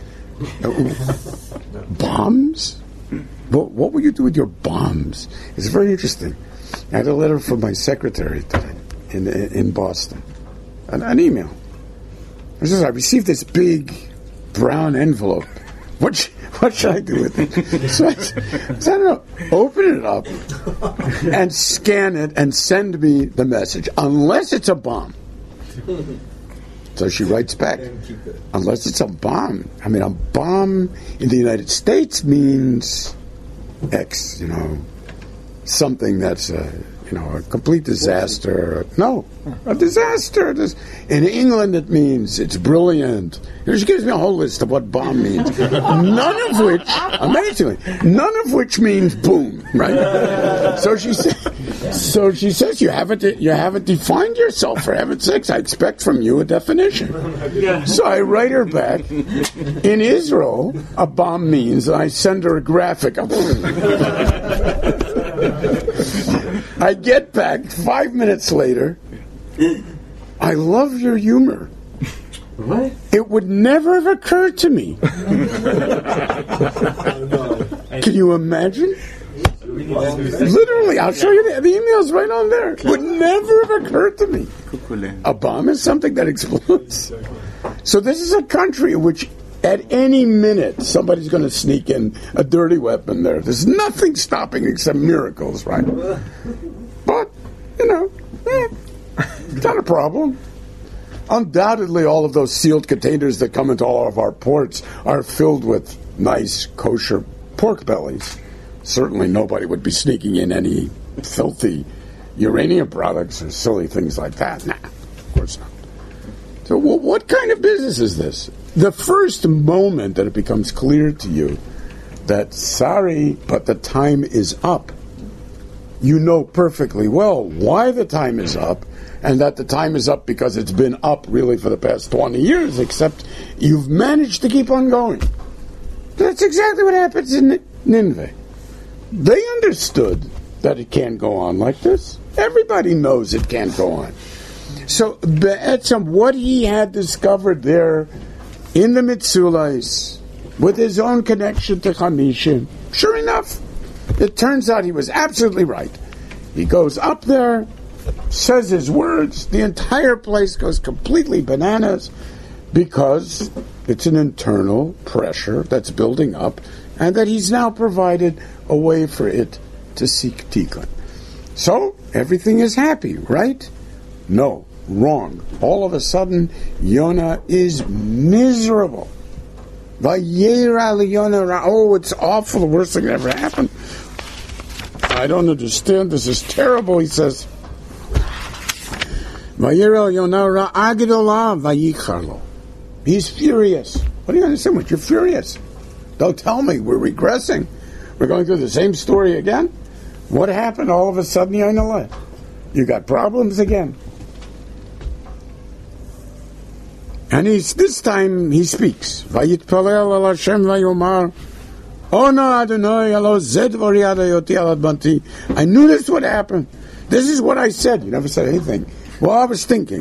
Bombs? What will you do with your bombs? It's very interesting. I had a letter from my secretary today in Boston. An email. It says, I received this big brown envelope. What should I do with it? So I don't know. Open it up and scan it and send me the message. Unless it's a bomb. So she writes back. Unless it's a bomb. A bomb in the United States means X, something that's a complete disaster. No, a disaster. In England, it means it's brilliant. She gives me a whole list of what bomb means. None of which, amazingly, means boom, right? So she says, you haven't defined yourself, for heaven's sakes. I expect from you a definition. So I write her back. In Israel, a bomb means I send her a graphic. I get back 5 minutes later. I love your humor. What? It would never have occurred to me. Can you imagine? Literally, I'll show you the email's right on there. It would never have occurred to me. A bomb is something that explodes. So this is a country in which at any minute somebody's going to sneak in a dirty weapon there. There's nothing stopping except miracles, right? But, it's not a problem. Undoubtedly, all of those sealed containers that come into all of our ports are filled with nice, kosher pork bellies. Certainly nobody would be sneaking in any filthy uranium products or silly things like that. Nah, of course not. So what kind of business is this? The first moment that it becomes clear to you that, sorry, but the time is up, you know perfectly well why the time is up, and that the time is up because it's been up really for the past 20 years, except you've managed to keep on going. That's exactly what happens in Nineveh. They understood that it can't go on like this. Everybody knows it can't go on. So, Be'etzem, what he had discovered there in the Mitzulis, with his own connection to Chamishin, sure enough, it turns out he was absolutely right. He goes up there, says his words, the entire place goes completely bananas because it's an internal pressure that's building up, and that he's now provided a way for it to seek tikkun. So, everything is happy, right? No, wrong. All of a sudden, Yonah is miserable. Vayera Yonah, oh, it's awful, the worst thing that ever happened. I don't understand, this is terrible, he says. Vayirel Yonah ra'a gedolah vayichar lo. He's furious. What do you understand? What you're furious? Don't tell me we're regressing. We're going through the same story again. What happened all of a sudden, Yainaleh? You got problems again. And this time he speaks. Vayitpalel al Hashem vayomar. Ona Adonai alo zed v'riadayoti al adbanti. I knew this would happen. This is what I said. You never said anything. Well, I was thinking.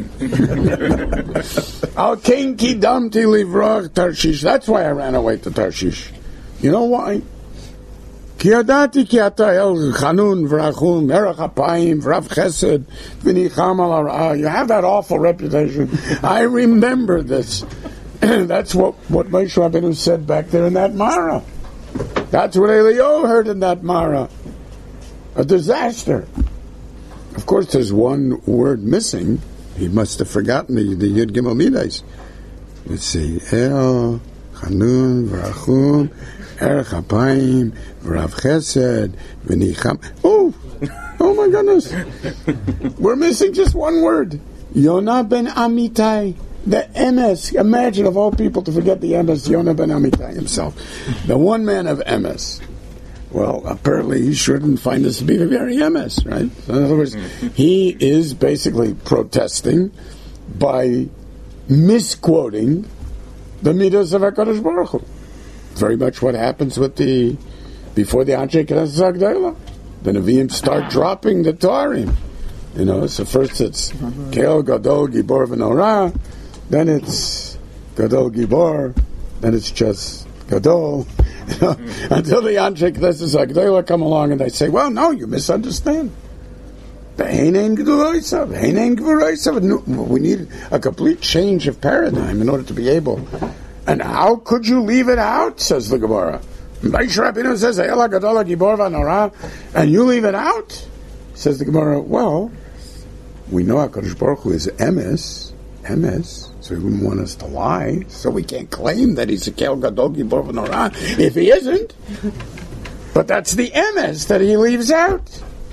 Al kein kidamti livrach Tarshish. That's why I ran away to Tarshish. You know why? Ki yadati ki ata el chanun v'rachum erach hapayim v'rav chesed v'nicham al hara. You have that awful reputation. I remember this. That's what Moshe Rabbeinu said back there in that Mara. That's what Eliyahu heard in that Mara. A disaster. Of course, there's one word missing. He must have forgotten the Yud Gimel Midas. Let's see. El Chanun V'Rachum Erech Hapayim V'Rav Chesed V'Nicham. Oh my goodness. We're missing just one word. Yonah ben Amitai. The Emes. Imagine of all people to forget the Emes, Yonah ben Amitai himself. The one man of Emes. Well, apparently he sure didn't find this to be the very Emes, right? So in other words, he is basically protesting by misquoting the Midas of HaKadosh Baruch Hu. Very much what happens with before the Anshe Knesset Agdela. The Nevi'im start dropping the Tarim. You know, so first it's Keil Gadol Gibor V'Norah, then it's Gadol Gibor, then it's just Gadol. Until the Anshe Knesset Agdela come along and they say, well, no, you misunderstand. We need a complete change of paradigm in order to be able. And how could you leave it out, says the Gemara. Moshe Rabbeinu says, and you leave it out? Says the Gemara, well, we know HaKadosh Baruch Hu is Emes, so he wouldn't want us to lie, so we can't claim that he's a Kel Gadol Gibor V'Norah if he isn't. But that's the Emes that he leaves out.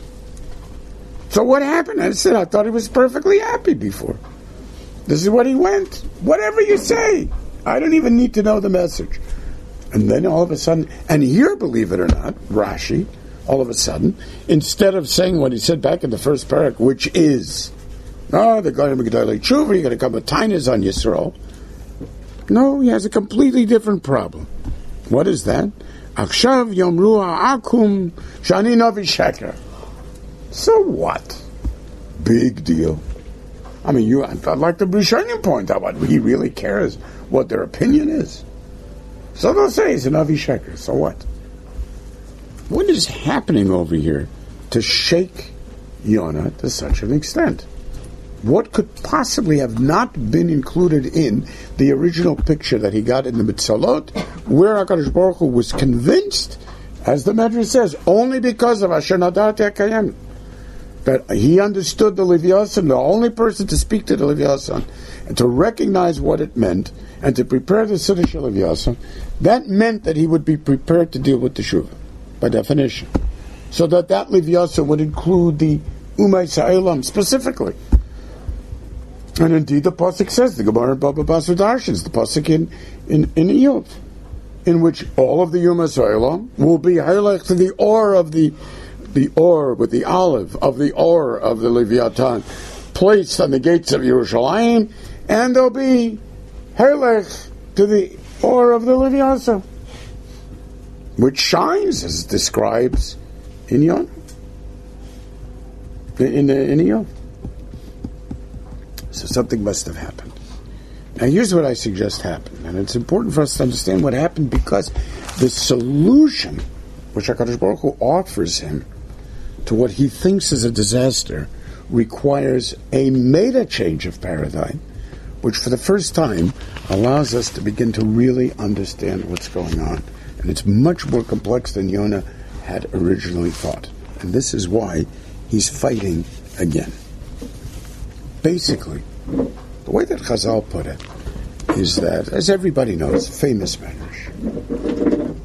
So what happened? I said, I thought he was perfectly happy before. This is what he went. Whatever you say. I don't even need to know the message. And then all of a sudden, and here, believe it or not, Rashi, all of a sudden, instead of saying what he said back in the first parak, which is, they're going to be Gedolei Tshuva, you're going to come with tainas on Yisrael. No, he has a completely different problem. What is that? Akshav Yomru Ha'akum Shani Navi Sheker. So what? Big deal. I mean, I'd like the Rishonim point out what he really cares what their opinion is. So they'll say he's an Navi Sheker. So what? What is happening over here to shake Yonah to such an extent? What could possibly have not been included in the original picture that he got in the Mitzalot, where HaKadosh Baruch Hu was convinced, as the Medrash says, only because of Asher Nadarti HaKayem, that he understood the Leviathan, the only person to speak to the Leviathan, and to recognize what it meant, and to prepare the Siddur Shel Leviathan, that meant that he would be prepared to deal with the Shuvah, by definition. So that Leviathan would include the Umay Sa'ilam specifically. And indeed, the pasuk says, the Gemara Baba Basra Darshans, the pasuk in Iyov, in which all of the Yom HaSolam will be highlighted to the or of the or with the olive of the or of the Leviathan placed on the gates of Yerushalayim, and there'll be highlighted to the or of the Leviathan, which shines as it describes in Yonah, in Iyov. So something must have happened. Now here's what I suggest happened, and it's important for us to understand what happened, because the solution which HaKadosh Baruch Hu offers him to what he thinks is a disaster requires a meta change of paradigm, which for the first time allows us to begin to really understand what's going on. And it's much more complex than Yonah had originally thought. And this is why he's fighting again. Basically, the way that Chazal put it is that, as everybody knows, famous Medrash,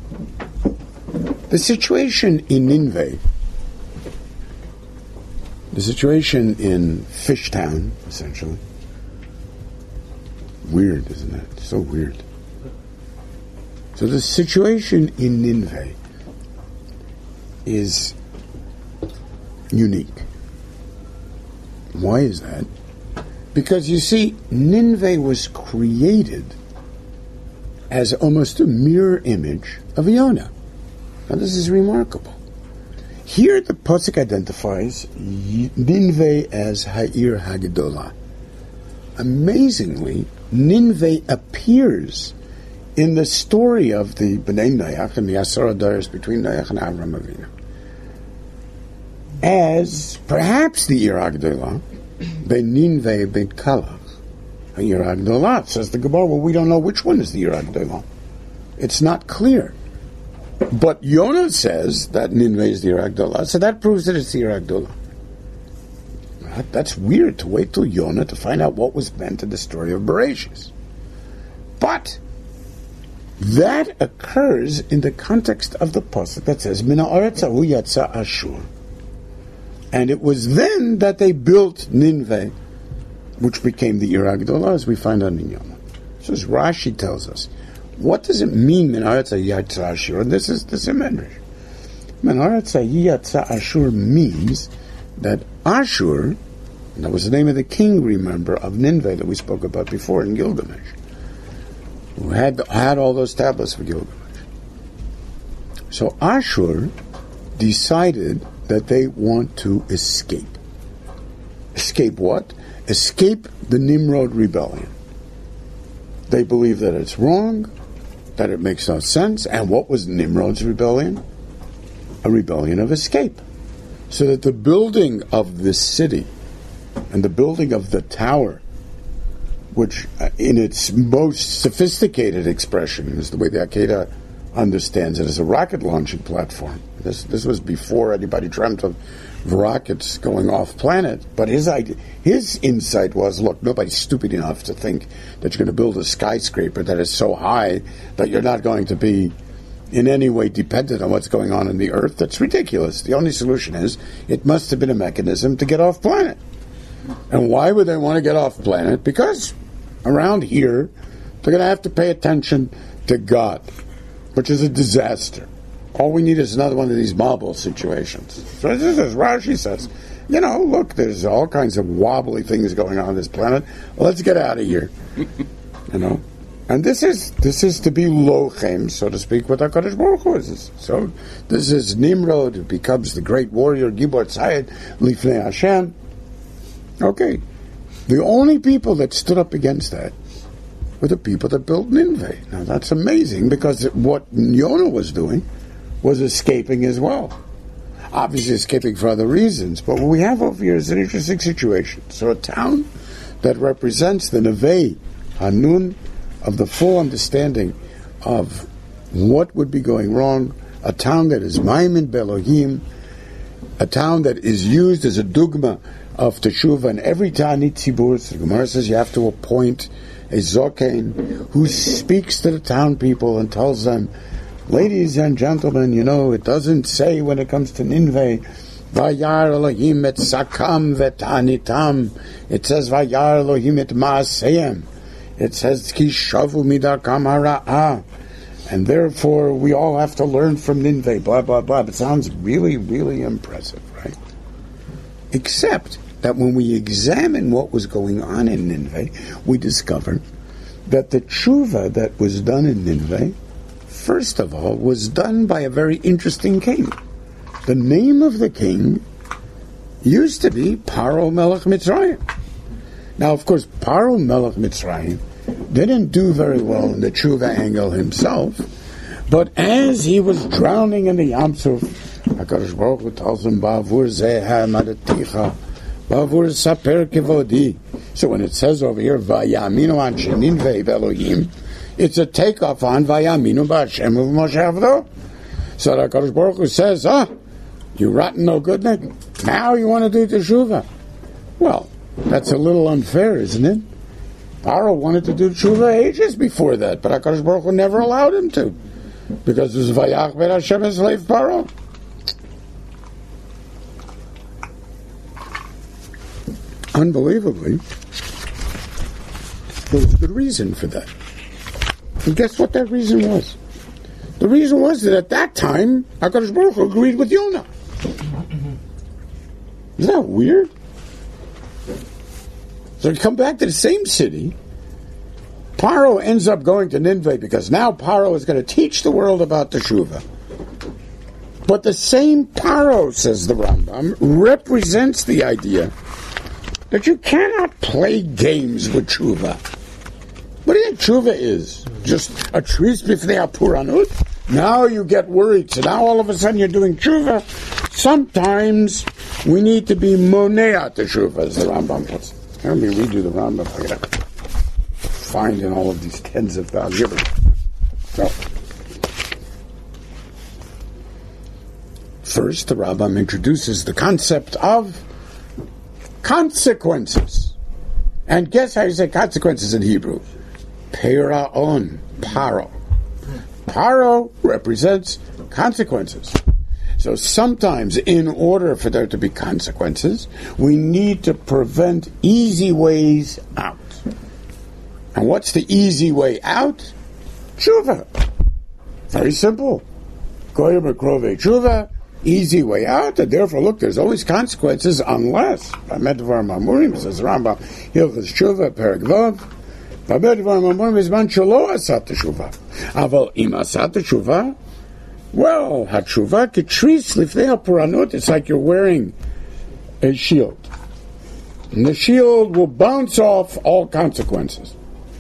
the situation in Nineveh, The situation in Fishtown, essentially. Weird, isn't it? So weird. So the situation in Nineveh is unique. Why is that? Because you see, Nineveh was created as almost a mirror image of Yonah. Now this is remarkable. Here the Pasuk identifies Nineveh as Ha'ir Hagedolah. Amazingly, Nineveh appears in the story of the Bnei Noach and the Asar Adars between Noach and Avram Avinu as perhaps the Ir Hagedolah, Ben Nineveh Ben Kalach. Ir Hagedolah, says the Gemara. Well, we don't know which one is the Ir Hagedolah. It's not clear. But Yonah says that Nineveh is the Ir Hagedolah, so that proves that it's the Ir Hagedolah. That's weird to wait till Yonah to find out what was meant in the story of Bereshis. But that occurs in the context of the pasuk that says, Mina Aretz Hahu Yatsa Ashur. And it was then that they built Nineveh, which became the Ir Hagedolah, as we find out in Yonah. So as Rashi tells us, what does it mean, Min Haaretz Yatsa Ashur? And this is the Medrash. Min Haaretz Yatsa Ashur means that Ashur, that was the name of the king, remember, of Nineveh that we spoke about before in Gilgamesh, who had all those tablets for Gilgamesh. So Ashur decided that they want to escape. Escape what? Escape the Nimrod rebellion. They believe that it's wrong, that it makes no sense. And what was Nimrod's rebellion? A rebellion of escape. So that the building of the city and the building of the tower, which in its most sophisticated expression is the way the Akedah understands it, as a rocket launching platform. This was before anybody dreamt of rockets going off planet. But his insight was, look, nobody's stupid enough to think that you're going to build a skyscraper that is so high that you're not going to be in any way dependent on what's going on in the earth. That's ridiculous. The only solution is it must have been a mechanism to get off planet. And why would they want to get off planet? Because around here they're going to have to pay attention to God, which is a disaster. All we need is another one of these marble situations. So this is Rashi says, look, there's all kinds of wobbly things going on this planet. Well, let's get out of here. And this is to be lochem, so to speak, what HaKadosh Baruch Hu is. So this is Nimrod, who becomes the great warrior, Gibor Tzayed, Lifnei Hashem. Okay. The only people that stood up against that were the people that built Nineveh. Now that's amazing, because what Yonah was doing was escaping as well. Obviously escaping for other reasons, but what we have over here is an interesting situation. So a town that represents the Nevei Hanun of the full understanding of what would be going wrong, a town that is Maimin Belohim, a town that is used as a dogma of Teshuvah, and every Ta'anit Tzibur, the Gemara says you have to appoint a Zokain who speaks to the town people and tells them, ladies and gentlemen, it doesn't say when it comes to Nineveh, Vayar Elohim et Sakam vetanitam. It says Vayar Elohim et Maaseyem. It says Ki shavu midakam hara'ah. And therefore we all have to learn from Nineveh, blah, blah, blah. It sounds really, really impressive, right? Except that when we examine what was going on in Nineveh, we discover that the tshuva that was done in Nineveh, first of all, was done by a very interesting king. The name of the king used to be Paro Melech Mitzrayim. Now, of course, Paro Melech Mitzrayim didn't do very well in the tshuva angle himself, but as he was drowning in the Yam Suf, HaKadosh Baruch Hu tells him, Ba'avur zeh ha'amadaticha, Ba'avur saper kevodi. So when it says over here, Vayaminu anshe Nineveh Elohim, it's a takeoff on Vayaminu ba'Hashem u'Moshe Avdo. So HaKadosh Baruch Hu says, you rotten no good nigga. Now you want to do teshuvah. Well, that's a little unfair, isn't it? Paro wanted to do teshuvah ages before that, but HaKadosh Baruch Hu never allowed him to, because it was Vayach ben Hashem and slave Paro. unbelievably, there was a good reason for that. And guess what that reason was? The reason was that at that time, HaKadosh Baruch Hu agreed with Yonah. Isn't that weird? So you come back to the same city. Paro ends up going to Nineveh because now Paro is going to teach the world about Teshuvah. But the same Paro, says the Rambam, represents the idea that you cannot play games with Teshuvah. What do you think Teshuvah is? Just a tris b'fnei hapuranut? Now you get worried. So now all of a sudden you're doing Teshuvah. Sometimes we need to be monea Teshuvah, as the Rambam puts it. Let me redo the Rambam. I got to find in all of these tens of thousands. So, first, the Rambam introduces the concept of consequences. And guess how you say consequences in Hebrew? Pera'on, paro. Paro represents consequences. So sometimes, in order for there to be consequences, we need to prevent easy ways out. And what's the easy way out? Tshuva. Very simple. Goyim Krove Tshuva, easy way out, and therefore, look, there's always consequences unless, Bamedvar Mamurim, says Rambam, Hilchos Tshuva, Perek Vav, Bamedvar Mamurim is man shelo asat Tshuva. Aval im asat Tshuva, well, Hatshuva ketris lifnei hapuranut, it's like you're wearing a shield. And the shield will bounce off all consequences.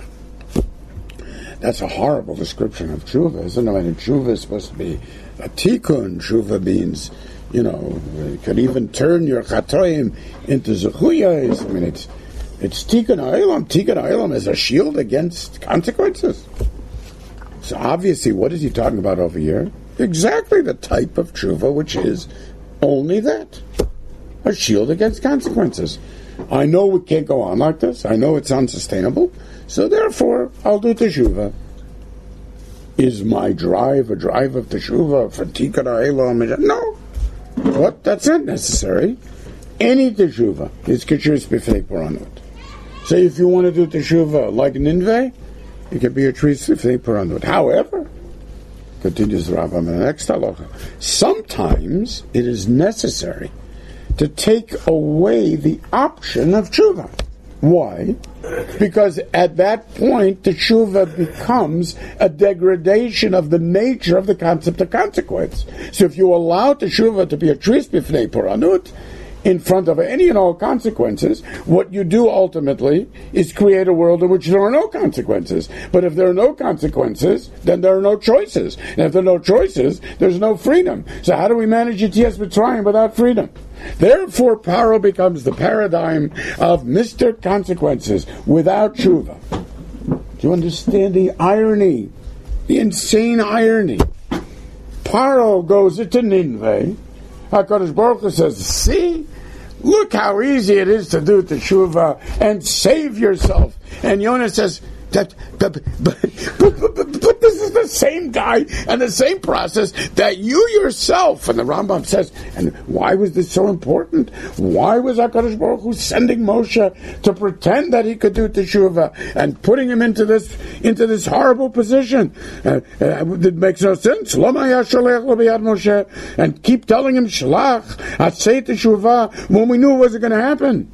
That's a horrible description of tshuva, isn't it? I mean, tshuva is supposed to be a tikkun. Tshuva means, you can even turn your chatoim into zechuyos. I mean, it's tikkun ha'olam. Tikkun ha'olam is a shield against consequences. So obviously, what is he talking about over here? Exactly the type of tshuva, which is only that. A shield against consequences. I know we can't go on like this. I know it's unsustainable. So therefore, I'll do teshuvah. Is my drive a drive of teshuvah for tikkun ha'olam? No. What? That's not necessary. Any teshuvah is k'shus b'fnei paranut. So if you want to do teshuvah like Ninveh, it could be a tris b'fnei paranut. However, continues the Rambam in the next halacha, sometimes it is necessary to take away the option of tshuva. Why? Because at that point, the tshuva becomes a degradation of the nature of the concept of consequence. So if you allow the tshuva to be a tris b'fnei paranut, in front of any and all consequences, what you do ultimately is create a world in which there are no consequences. But if there are no consequences, then there are no choices. And if there are no choices, there's no freedom. So how do we manage Yetzias Mitzrayim without freedom? Therefore, Paro becomes the paradigm of Mr. Consequences without tshuva. Do you understand the irony? The insane irony. Paro goes into Nineveh. HaKadosh Baruch Hu says, see, look how easy it is to do teshuvah and save yourself. And Yonah says, but this is the same guy and the same process that you yourself. And the Rambam says, and why was this so important? Why was HaKadosh Baruch Hu sending Moshe to pretend that he could do teshuvah and putting him into this horrible position? It makes no sense. And keep telling him shalach, atzei teshuvah, when we knew it wasn't going to happen.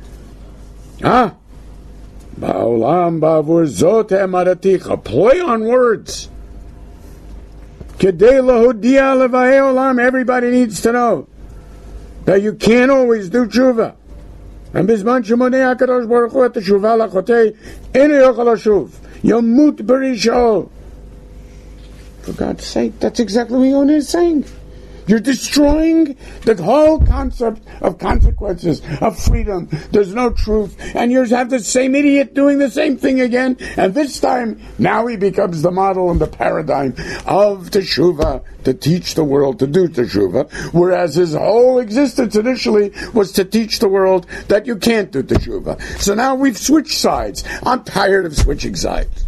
Ba'olam ba'avur zot emaraticha. Play on words. Kedei lahudia levayei olam. Everybody needs to know that you can't always do tshuva. And bisman shemonei HaKadosh Baruch Hu et teshuvah lachotei eno yochel lashuv. Yomut berisho. For God's sake, that's exactly what Yonah is saying. You're destroying the whole concept of consequences, of freedom. There's no truth. And you have the same idiot doing the same thing again. And this time, now he becomes the model and the paradigm of teshuvah, to teach the world to do teshuvah. Whereas his whole existence initially was to teach the world that you can't do teshuvah. So now we've switched sides. I'm tired of switching sides.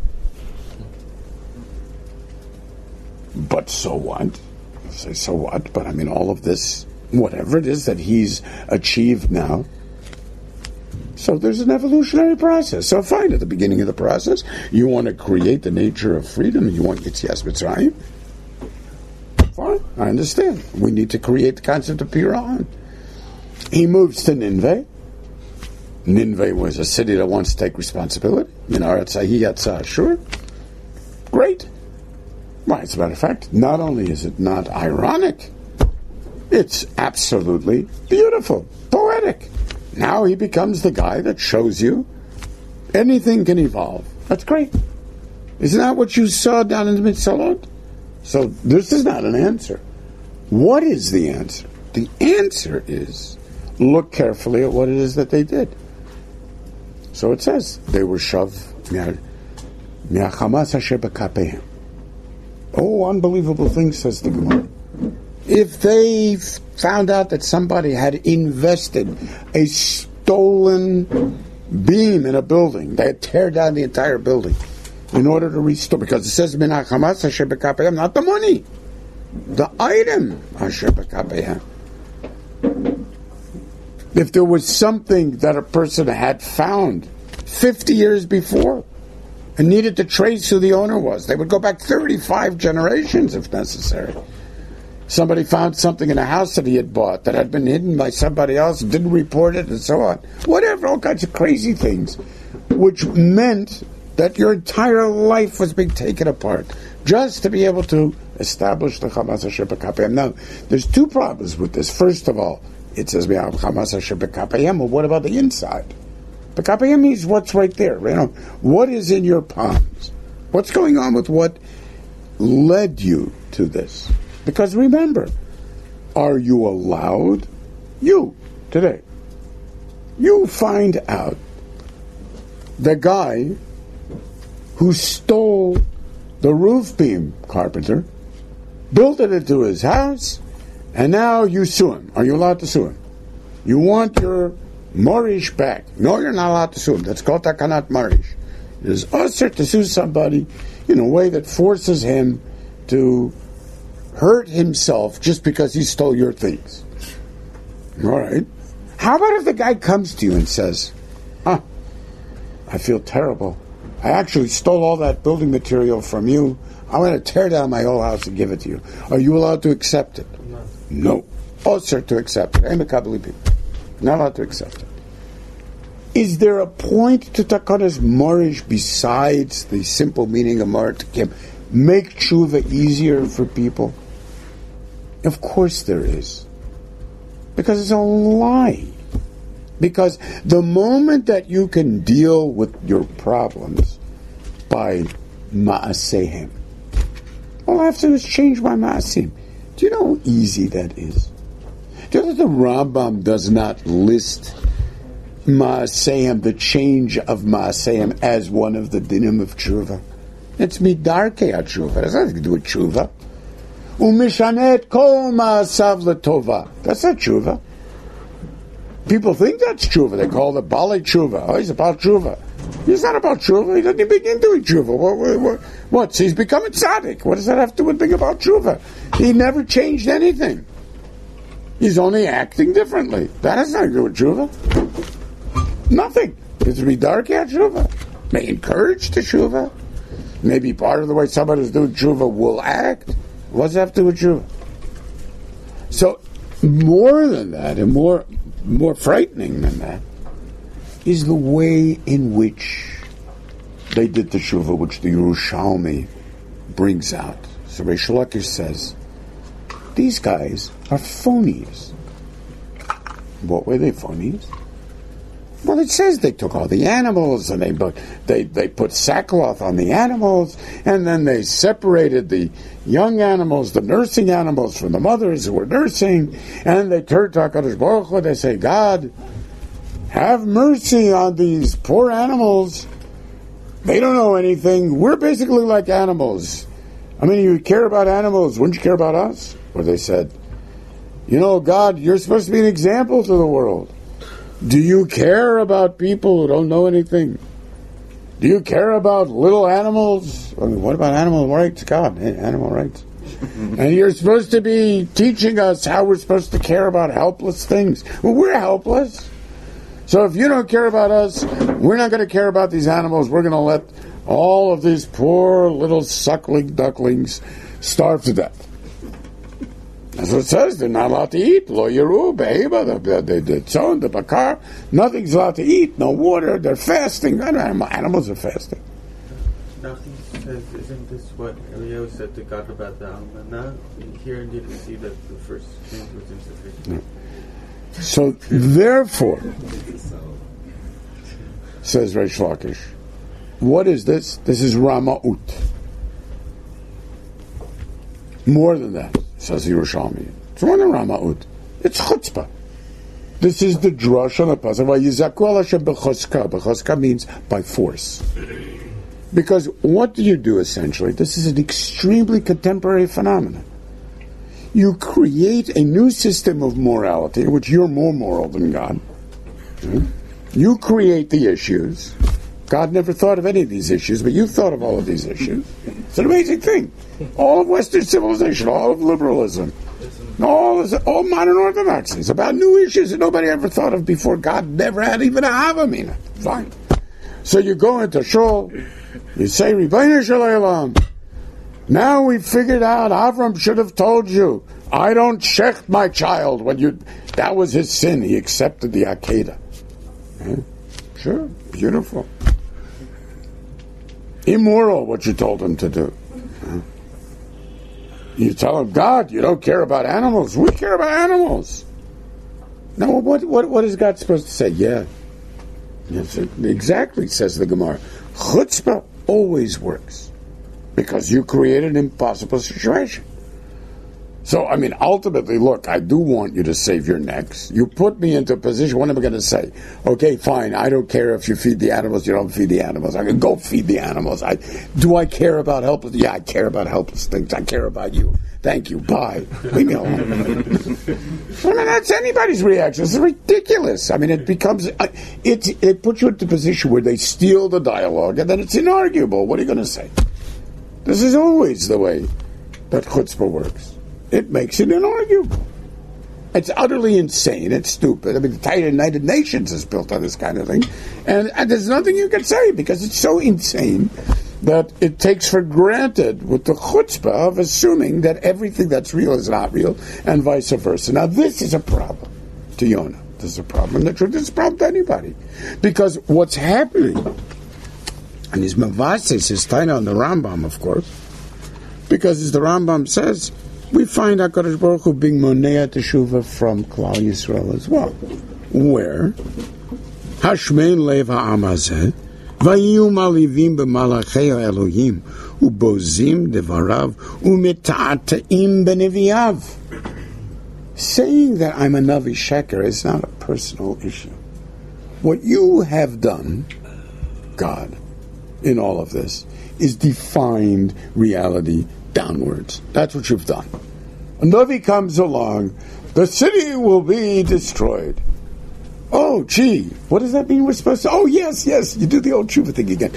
But so what? Say, so what? But I mean, all of this, whatever it is that he's achieved now, So there's an evolutionary process. So fine, at the beginning of the process, you want to create the nature of freedom. You want Yetzias Mitzrayim. Fine, I understand. We need to create the concept of Pira'on. He moves to Nineveh. Nineveh was a city that wants to take responsibility. Sure. Great. Well, as a matter of fact, not only is it not ironic, it's absolutely beautiful, poetic. Now he becomes the guy that shows you anything can evolve. That's great. Isn't that what you saw down in the Mitzalot? So this is not an answer. What is the answer? The answer is, look carefully at what it is that they did. So it says, they were shoved. Oh, unbelievable thing, says the Gemara. If they found out that somebody had invested a stolen beam in a building, they'd tear down the entire building in order to restore, because it says, not the money, the item. If there was something that a person had found 50 years before and needed to trace who the owner was, they would go back 35 generations if necessary. Somebody found something in a house that he had bought that had been hidden by somebody else, didn't report it, and so on. Whatever, all kinds of crazy things, which meant that your entire life was being taken apart just to be able to establish the Chamas Asher B'Kapayim. Now, there's two problems with this. First of all, it says Chamas Asher B'Kapayim. Well, what about the inside? B'Kapayim means what's right there. You know, what is in your palms? What's going on with what led you to this? Because remember, are you allowed? You, today, you find out the guy who stole the roof beam, carpenter, built it into his house, and now you sue him. Are you allowed to sue him? You want your Morish back. No, you're not allowed to sue him. That's called Takanat Morish. It is usher to sue somebody in a way that forces him to hurt himself just because he stole your things. All right. How about if the guy comes to you and says, I feel terrible. I actually stole all that building material from you. I'm going to tear down my whole house and give it to you. Are you allowed to accept it? No. Usher to accept it. I'm a Kabbalah people. Not allowed to accept it. Is there a point to Takanas Morish besides the simple meaning of Mar to make tshuva easier for people? Of course there is. Because it's a lie. Because the moment that you can deal with your problems by ma'asehem, all I have to do is change my ma'asim. Do you know how easy that is? Do you know that the Rambam does not list ma'asehem, the change of ma'asehem, as one of the dinim of tshuva? It's midarkei tshuva. It has nothing to do with tshuva. Umishanet kol ma'asav letova. That's not tshuva. People think that's tshuva. They call it Baalei tshuva. Oh, he's about tshuva. He's not about tshuva. He doesn't even begin doing tshuva. What? So he's become a tzaddik. What does that have to do with being about tshuva? He never changed anything. He's only acting differently. That has nothing to do with tshuva. Nothing. It's midarkei tshuva. May encourage the tshuva. Maybe part of the way somebody who's doing tshuva will act. What does that have to do with tshuva? So, more than that, and more frightening than that, is the way in which they did the tshuva, which the Yerushalmi brings out. So Reish Lakish says, these guys are phonies. What were they phonies? Well, it says they took all the animals and they put sackcloth on the animals, and then they separated the young animals, the nursing animals, from the mothers who were nursing, and they turned to HaKadosh Baruch Hu. They say, God, have mercy on these poor animals. They don't know anything. We're basically like animals. I mean, you care about animals, wouldn't you care about us? Or they said, you know, God, you're supposed to be an example to the world. Do you care about people who don't know anything? Do you care about little animals? I mean, what about animal rights? God, animal rights. And you're supposed to be teaching us how we're supposed to care about helpless things. Well, we're helpless. So if you don't care about us, we're not going to care about these animals. We're going to let all of these poor little suckling ducklings starve to death. That's what it says. They're not allowed to eat. Lo yiru, beheba, the tzon, the bakar. Nothing's allowed to eat. No water. They're fasting. Animals are fasting. Nothing says, isn't this what Eliyahu said to God about the almanah? Here you didn't see that the first change was insufficient. No. So therefore, says Reish Lakish, what is this? This is Rama'ut. More than that, says Yerushalmi. It's more than Rama'ut. It's chutzpah. This is the drush on the pasuk. Bechoska means by force. Because what do you do essentially? This is an extremely contemporary phenomenon. You create a new system of morality in which you're more moral than God. You create the issues. God never thought of any of these issues, but you thought of all of these issues. It's an amazing thing. All of Western civilization, all of liberalism, all modern orthodoxy is about new issues that nobody ever thought of before. God never had even a Havamina. Fine. So you go into Shul, you say, Ribono Shel Olam. Now we figured out Avram should have told you, I don't shecht my child when you. That was his sin. He accepted the Akedah. Sure, beautiful. Immoral what you told him to do. You tell him, God, you don't care about animals. We care about animals. Now, what is God supposed to say? Yeah. Yes, exactly, says the Gemara. Chutzpah always works because you created an impossible situation. So, I mean, ultimately, look, I do want you to save your necks. You put me into a position, what am I going to say? Okay, fine, I don't care if you feed the animals, you don't feed the animals. I can go feed the animals. Do I care about helpless? Yeah, I care about helpless things. I care about you. Thank you, bye. Leave me alone. I mean, that's anybody's reaction. It's ridiculous. I mean, it becomes, it puts you into a position where they steal the dialogue, and then it's inarguable. What are you going to say? This is always the way that chutzpah works. It makes it inarguable. It's utterly insane. It's stupid. I mean, the United Nations is built on this kind of thing. And there's nothing you can say because it's so insane that it takes for granted with the chutzpah of assuming that everything that's real is not real and vice versa. Now, this is a problem to Yonah. This is a problem. The truth is a problem to anybody. Because what's happening, and his Mavasis is tied on the Rambam, of course, because as the Rambam says, we find HaKadosh Baruch Hu being monea teshuva from Klal Yisrael as well, where Hashmein lev ha'am hazeh vayiyu malivim b'malachei ha'elohim ubozim devarav umeta'ata'im b'neviyav. Saying that I'm a Navi Sheker is not a personal issue. What you have done, God, in all of this, is defined reality downwards. That's what you've done. A Navi comes along, the city will be destroyed. Oh, gee, what does that mean we're supposed to... Oh, yes, you do the old tshuva thing again.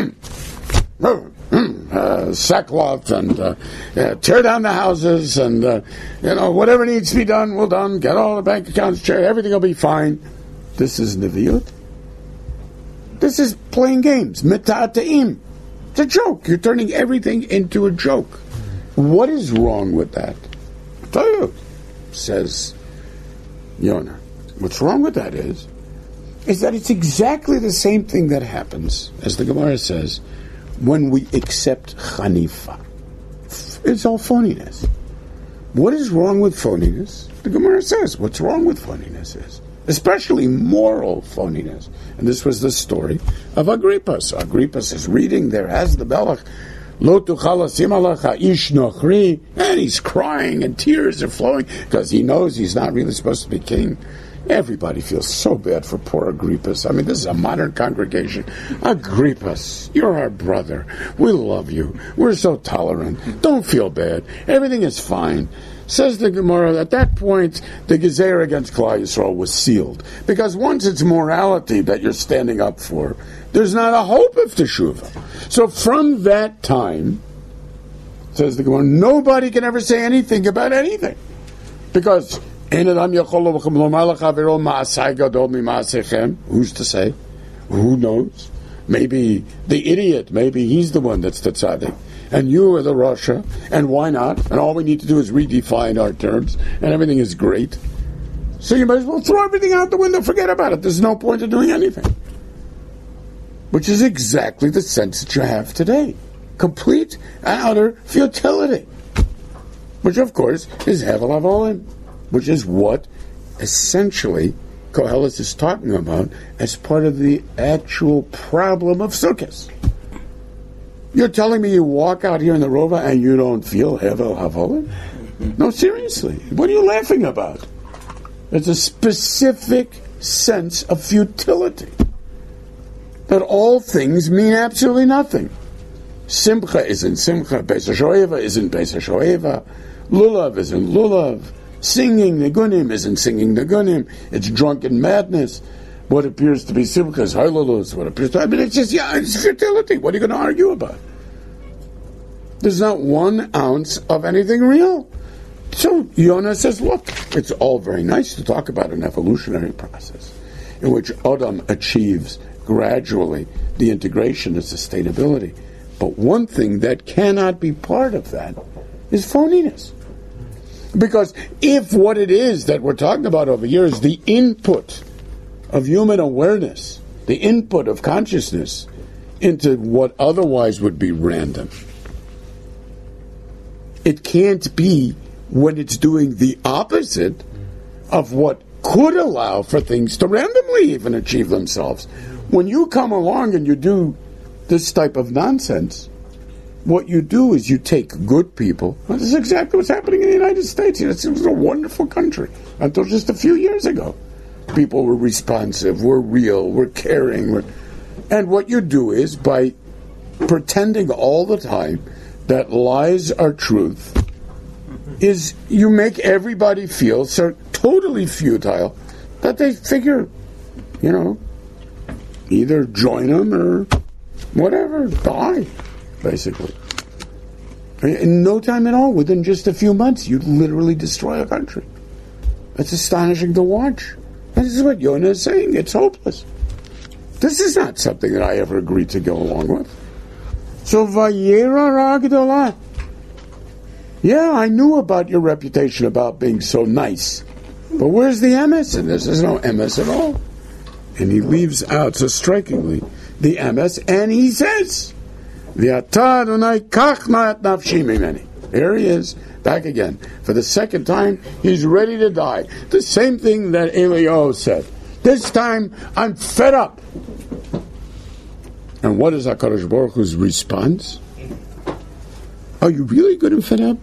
Sackcloth and tear down the houses and, whatever needs to be done, will done. Get all the bank accounts checked. Everything will be fine. This is Neviut. This is playing games. Mita'ata'im. It's a joke. You're turning everything into a joke. What is wrong with that? I'll tell you, says Yonah. What's wrong with that is that it's exactly the same thing that happens, as the Gemara says, when we accept Chanifa. It's all phoniness. What is wrong with phoniness? The Gemara says what's wrong with phoniness is, especially moral phoniness. And this was the story of Agrippa. So Agrippa is reading there as the Melech, Lo tuchal asim alecha ish nochri, and he's crying and tears are flowing because he knows he's not really supposed to be king. Everybody feels so bad for poor Agrippus. I mean, this is a modern congregation. Agrippus, you're our brother. We love you. We're so tolerant. Don't feel bad. Everything is fine. Says the Gemara, at that point, the Gezer against Klal Yisrael was sealed. Because once it's morality that you're standing up for, there's not a hope of teshuvah. So from that time, says the Gemara, nobody can ever say anything about anything. Because Who's to say? Who knows? Maybe the idiot, maybe he's the one that's the tzaddik. And you are the Rasha, and why not? And all we need to do is redefine our terms, and everything is great. So you might as well throw everything out the window, forget about it. There's no point in doing anything. Which is exactly the sense that you have today. Complete and utter futility. Which, of course, is Hevel Havolim. Which is what, essentially, Koheles is talking about as part of the actual problem of Sukkot. You're telling me you walk out here in the Rova and you don't feel Hevel Havolim? No, seriously. What are you laughing about? It's a specific sense of futility. That all things mean absolutely nothing. Simcha isn't Simcha, Beis HaShoeva isn't Beis HaShoeva, Lulav isn't Lulav, singing Nigunim isn't singing Nigunim, it's drunken madness. What appears to be Simcha is Hailulus, what appears to... I mean, it's just, it's futility. What are you going to argue about? There's not 1 ounce of anything real. So Yonah says, look, it's all very nice to talk about an evolutionary process in which Adam achieves gradually the integration and sustainability. But one thing that cannot be part of that is phoniness. Because if what it is that we're talking about over here is the input of human awareness, the input of consciousness into what otherwise would be random, it can't be when it's doing the opposite of what could allow for things to randomly even achieve themselves. When you come along and you do this type of nonsense, what you do is you take good people. Well, this is exactly what's happening in the United States. It was a wonderful country until just a few years ago. People were responsive, were real, were caring. And what you do is, by pretending all the time that lies are truth, is you make everybody feel so totally futile that they figure, either join them or whatever, die, basically. In no time at all, within just a few months, you'd literally destroy a country. It's astonishing to watch. And this is what Yonah is saying. It's hopeless. This is not something that I ever agreed to go along with. So, Vayera Ra Gedolah. Yeah, I knew about your reputation about being so nice. But where's the emes in this? There's no emes at all. And he leaves out, so strikingly, the emes, and he says, V'ata Adonai kach na'at nafshi mimeni. Here he is, back again. For the second time, he's ready to die. The same thing that Eliyahu said. This time, I'm fed up. And what is HaKadosh Baruch Hu's response? Are you really good and fed up?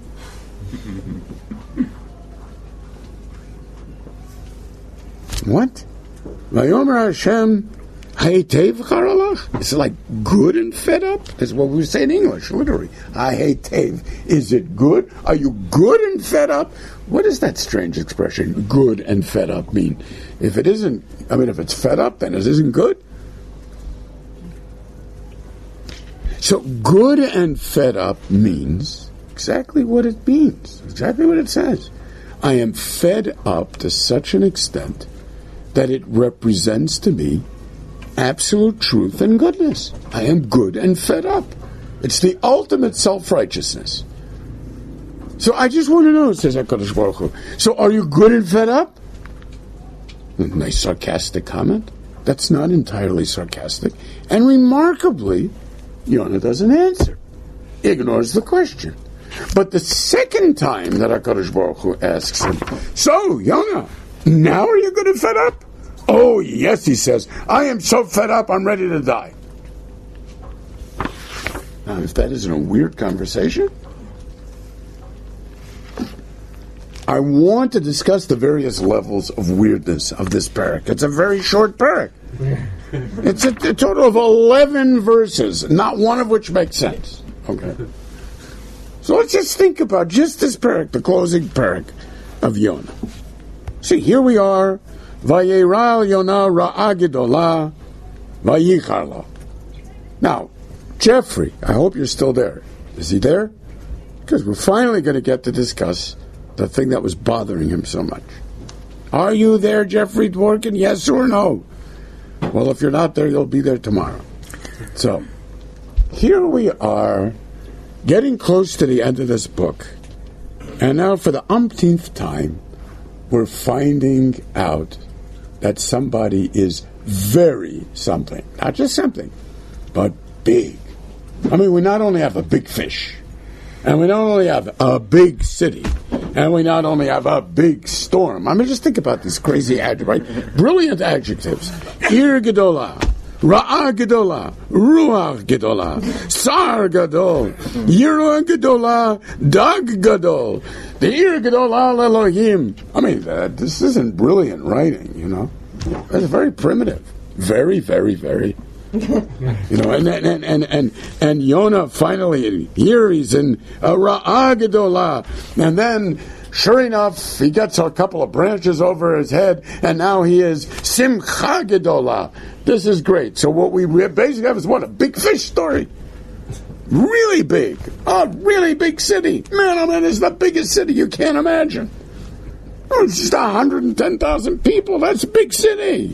What? Vayomer Hashem Haitev Charalach? It's like good and fed up? That's what we say in English, literally. Haitev. Is it good? Are you good and fed up? What does that strange expression, good and fed up, mean? If it isn't, if it's fed up, then it isn't good. So good and fed up means exactly what it means, exactly what it says. I am fed up to such an extent that it represents to me absolute truth and goodness. I am good and fed up. It's the ultimate self-righteousness. So I just want to know, says HaKadosh Baruch Hu, so are you good and fed up? A nice sarcastic comment. That's not entirely sarcastic. And remarkably, Yonah doesn't answer. He ignores the question. But the second time that HaKadosh Baruch Hu asks him, so, Yonah, now are you good and fed up? Oh, yes, he says, I am so fed up, I'm ready to die. Now, if that isn't a weird conversation, I want to discuss the various levels of weirdness of this parak. It's a very short parak. It's a total of 11 verses, not one of which makes sense. Okay. So let's just think about just this parak, the closing parak of Yonah. See, here we are. Vayeral Yonah ra'a gedolah vayichar lo. Now, Jeffrey, I hope you're still there. Is he there? Because we're finally going to get to discuss the thing that was bothering him so much. Are you there, Jeffrey Dworkin? Yes or no? Well, if you're not there, you'll be there tomorrow. So, here we are, getting close to the end of this book. And now, for the umpteenth time, we're finding out that somebody is very something. Not just something, but big. I mean, we not only have a big fish, and we not only have a big city, and we not only have a big storm. I mean, just think about these crazy adjectives, right? Brilliant adjectives. Ir gedola, ra'ah gedola, ruach gedola, sar gadol, yirah gedola, dag gadol, the ir gedola Elohim. I mean, this isn't brilliant writing, you know. It's very primitive. Very, very, very. You know, and Yonah finally, here he's in Ra'ah Gedolah, and then sure enough he gets a couple of branches over his head, and now he is Simcha Gedolah. This is great. So what we basically have is what? A big fish story. Really big. A really big city. Man, oh man, it's the biggest city you can't imagine. Oh, it's just 110,000 people. That's a big city.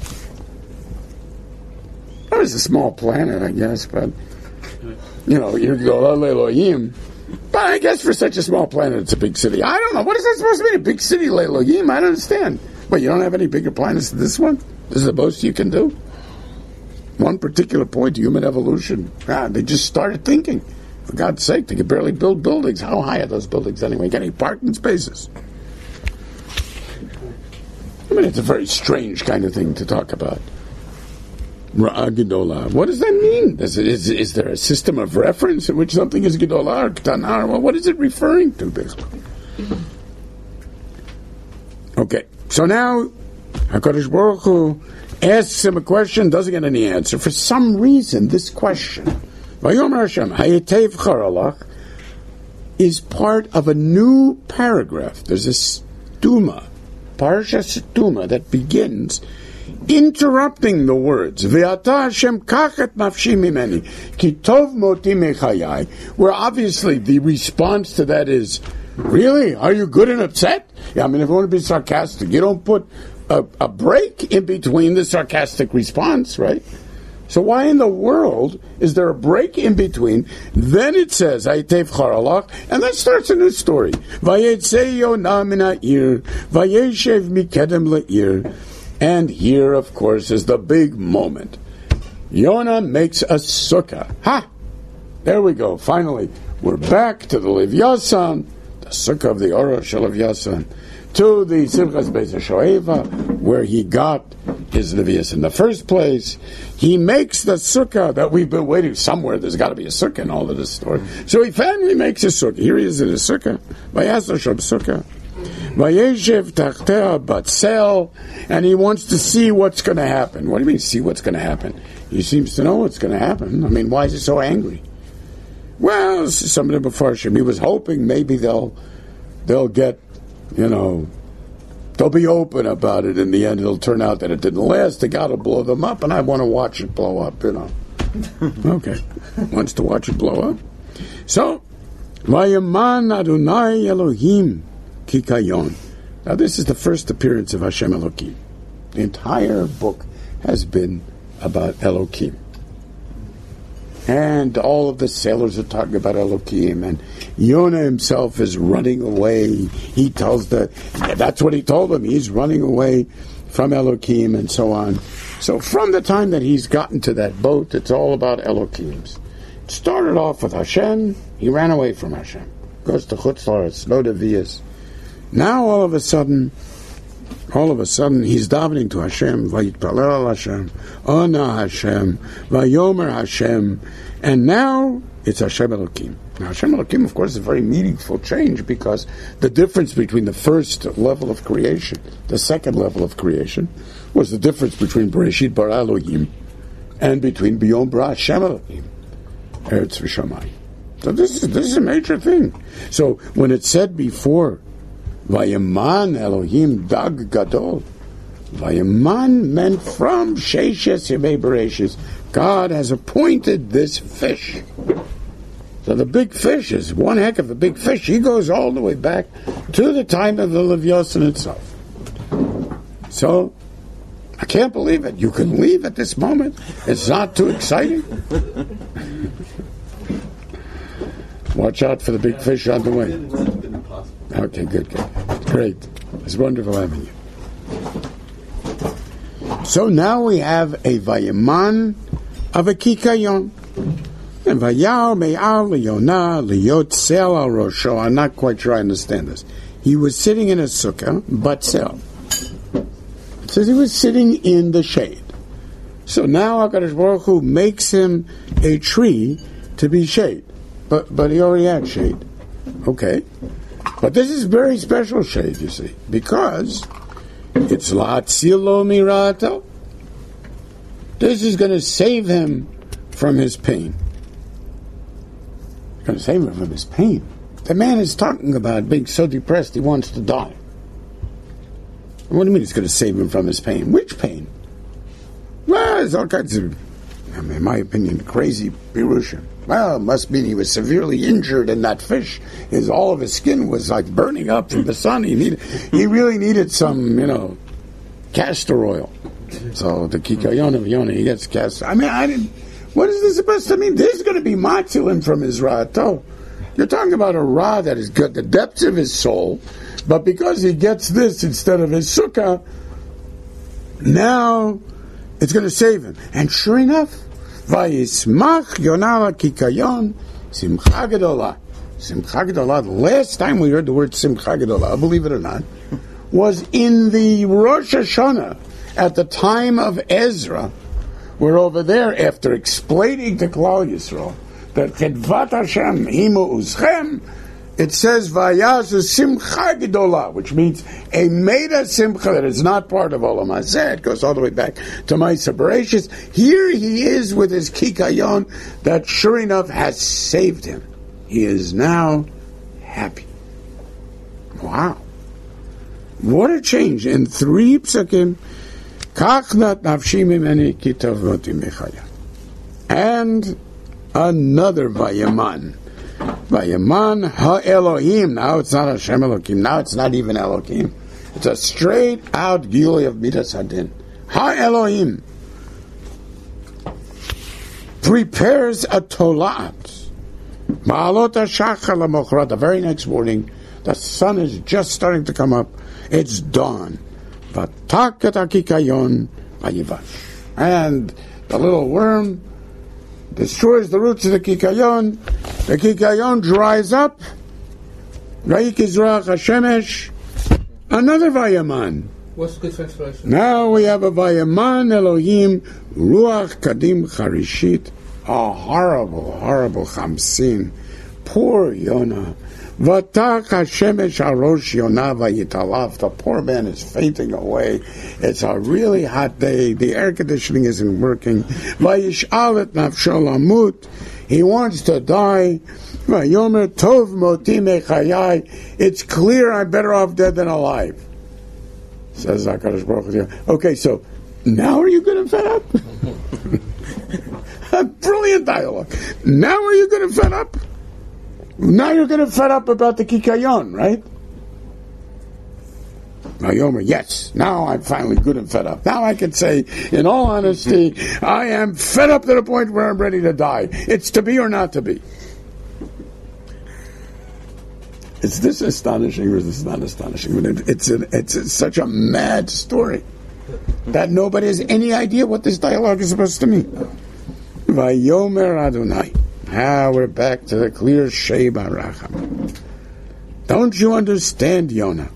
It was a small planet, I guess, but, you know, you go, Elohim. But I guess for such a small planet, it's a big city. I don't know. What is that supposed to mean, a big city, Elohim? I don't understand. Wait, you don't have any bigger planets than this one? This is the most you can do? One particular point, human evolution. God, they just started thinking. For God's sake, they could barely build buildings. How high are those buildings anyway? Get any parking spaces? I mean, it's a very strange kind of thing to talk about. Ra'ah Gedolah. What does that mean? Is there a system of reference in which something is Gedolah or K'tana? Well, what is it referring to, basically? Okay, so now HaKadosh Baruch Hu asks him a question, doesn't get any answer. For some reason, this question, Vayomer Hashem, Hayetev Charalach, is part of a new paragraph. There's a stuma, Parsha Stuma, that begins interrupting the words Ve'ata Hashem kachet nafshi mimeni ki tov moti mechayai, where obviously the response to that is, really? Are you good and upset? Yeah, I mean, if you want to be sarcastic, you don't put a break in between the sarcastic response, right? So why in the world is there a break in between? Then it says, Hayetev Charalach, and that starts a new story. Vayetze Yonah min ha'ir, vayeshev mikedem le'ir. And here, of course, is the big moment. Yonah makes a sukkah. Ha! There we go. Finally, we're back to the Livyasan, the sukkah of the Ora Shel Livyasan, to the Simchas Beis HaShoeva, where he got his Levias in the first place. He makes the sukkah that we've been waiting. Somewhere there's got to be a sukkah in all of this story. So he finally makes a sukkah. Here he is in a sukkah. Vayasar Sham sukkah. Vayeshev Tachtea Batzel, and he wants to see what's going to happen. What do you mean, see what's going to happen? He seems to know what's going to happen. I mean, why is he so angry? Well, some of the Mefarshim, he was hoping maybe they'll get, you know, they'll be open about it. In the end, it'll turn out that it didn't last. The God will blow them up, and I want to watch it blow up, you know. Okay. Wants to watch it blow up. So, Vayaman Adonai Elohim Kikayon. Now, this is the first appearance of Hashem Elohim. The entire book has been about Elohim. And all of the sailors are talking about Elohim, and Yonah himself is running away. He tells that's what he told them. He's running away from Elohim and so on. So from the time that he's gotten to that boat, it's all about Elohims. It started off with Hashem. He ran away from Hashem. Goes to Chutz La'aretz, no Devias. Now all of a sudden, he's davening to Hashem, Vayitpalel al Hashem, Ona Hashem, Vayomer Hashem, and now it's Hashem Elohim. Now Hashem Elohim, of course, is a very meaningful change, because the difference between the first level of creation, the second level of creation, was the difference between Bereshit bara Elohim and between Biyom bara Hashem Elohim, Eretz v'Shamayim. So this is a major thing. So when it said before, Vayaman Elohim Dag Gadol. Vayaman meant from Sheishes Yemei Bereshis. God has appointed this fish. So the big fish is one heck of a big fish. He goes all the way back to the time of the Levyasan itself. So, I can't believe it. You can leave at this moment. It's not too exciting. Watch out for the big fish on the way. Okay, good. Great. It's wonderful having you. So now we have a Vayaman of a Kikayon. And Vayal Me'al Le'yonah Le'yotzel al Rosho. I'm not quite sure I understand this. He was sitting in a sukkah, Batzel. It says he was sitting in the shade. So now HaKadosh Baruch Hu makes him a tree to be shade. But he already had shade. Okay. But this is very special shade, you see, because it's La'atzilo Mirato. This is going to save him from his pain. It's going to save him from his pain. The man is talking about being so depressed he wants to die. What do you mean it's going to save him from his pain? Which pain? Well, there's all kinds of, in my opinion, crazy Pirushim. Well, it must mean he was severely injured in that fish. All of his skin was like burning up from the sun. He really needed some, castor oil. So the Kikayon of Yonah, he gets castor. What is this supposed to mean? This is going to be matzilim from his Ra'ato. You're talking about a Ra that is good, the depths of his soul, but because he gets this instead of his sukkah, now it's going to save him. And sure enough, Vayismach Yonah Kikayon Simcha Gedolah. Simcha Gedolah, the last time we heard the word Simcha Gedolah, believe it or not, was in the Rosh Hashanah at the time of Ezra. We're over there after explaining to Klal Yisrael that Kedvat Hashem Himu Uzchem, it says Vayazu Simcha Gedolah, which means a Meda Simcha that is not part of Olam Hazeh. It goes all the way back to Ma'aseh Bereshis. Here he is with his Kikayon that sure enough has saved him. He is now happy. Wow. What a change. In 3 psukim, Kachnat nafshi mimeni kitov roti mechaya. And another Vayaman. Vayaman ha-Elohim. Now it's not Hashem Elohim. Now it's not even Elohim. It's a straight out Gilui of Midas Hadin. Ha-Elohim prepares a tolat. Ma'alot ha-shachar la-mochrat. The very next morning, the sun is just starting to come up. It's dawn. Vataket ha-kikayon vayivash. And the little worm destroys the roots of the kikayon. The kikayon dries up. Vayik izrach hashemesh. Another Vayaman. What's the good translation? Now we have a Vayaman Elohim Ruach Kadim Charishit. A horrible, horrible Chamsin. Poor Yonah. Vatak Hashemesh Arosh Yonah Vayitalaf. The poor man is fainting away. It's a really hot day. The air conditioning isn't working. Vayish'al et nafsho lamut. He wants to die. Vayomer tov moti mechayai. It's clear I'm better off dead than alive. Says HaKadosh Baruch Hu. Okay, so now are you good and fed up? A brilliant dialogue. Now are you good and fed up? Now you're going to fed up about the Kikayon, right? Vayomer, yes, now I'm finally good and fed up. Now I can say, in all honesty, I am fed up to the point where I'm ready to die. It's to be or not to be. Is this astonishing or is this not astonishing? It's such a mad story that nobody has any idea what this dialogue is supposed to mean. Vayomer Adonai. Now we're back to the clear Shei Baracham. Don't you understand, Yonah?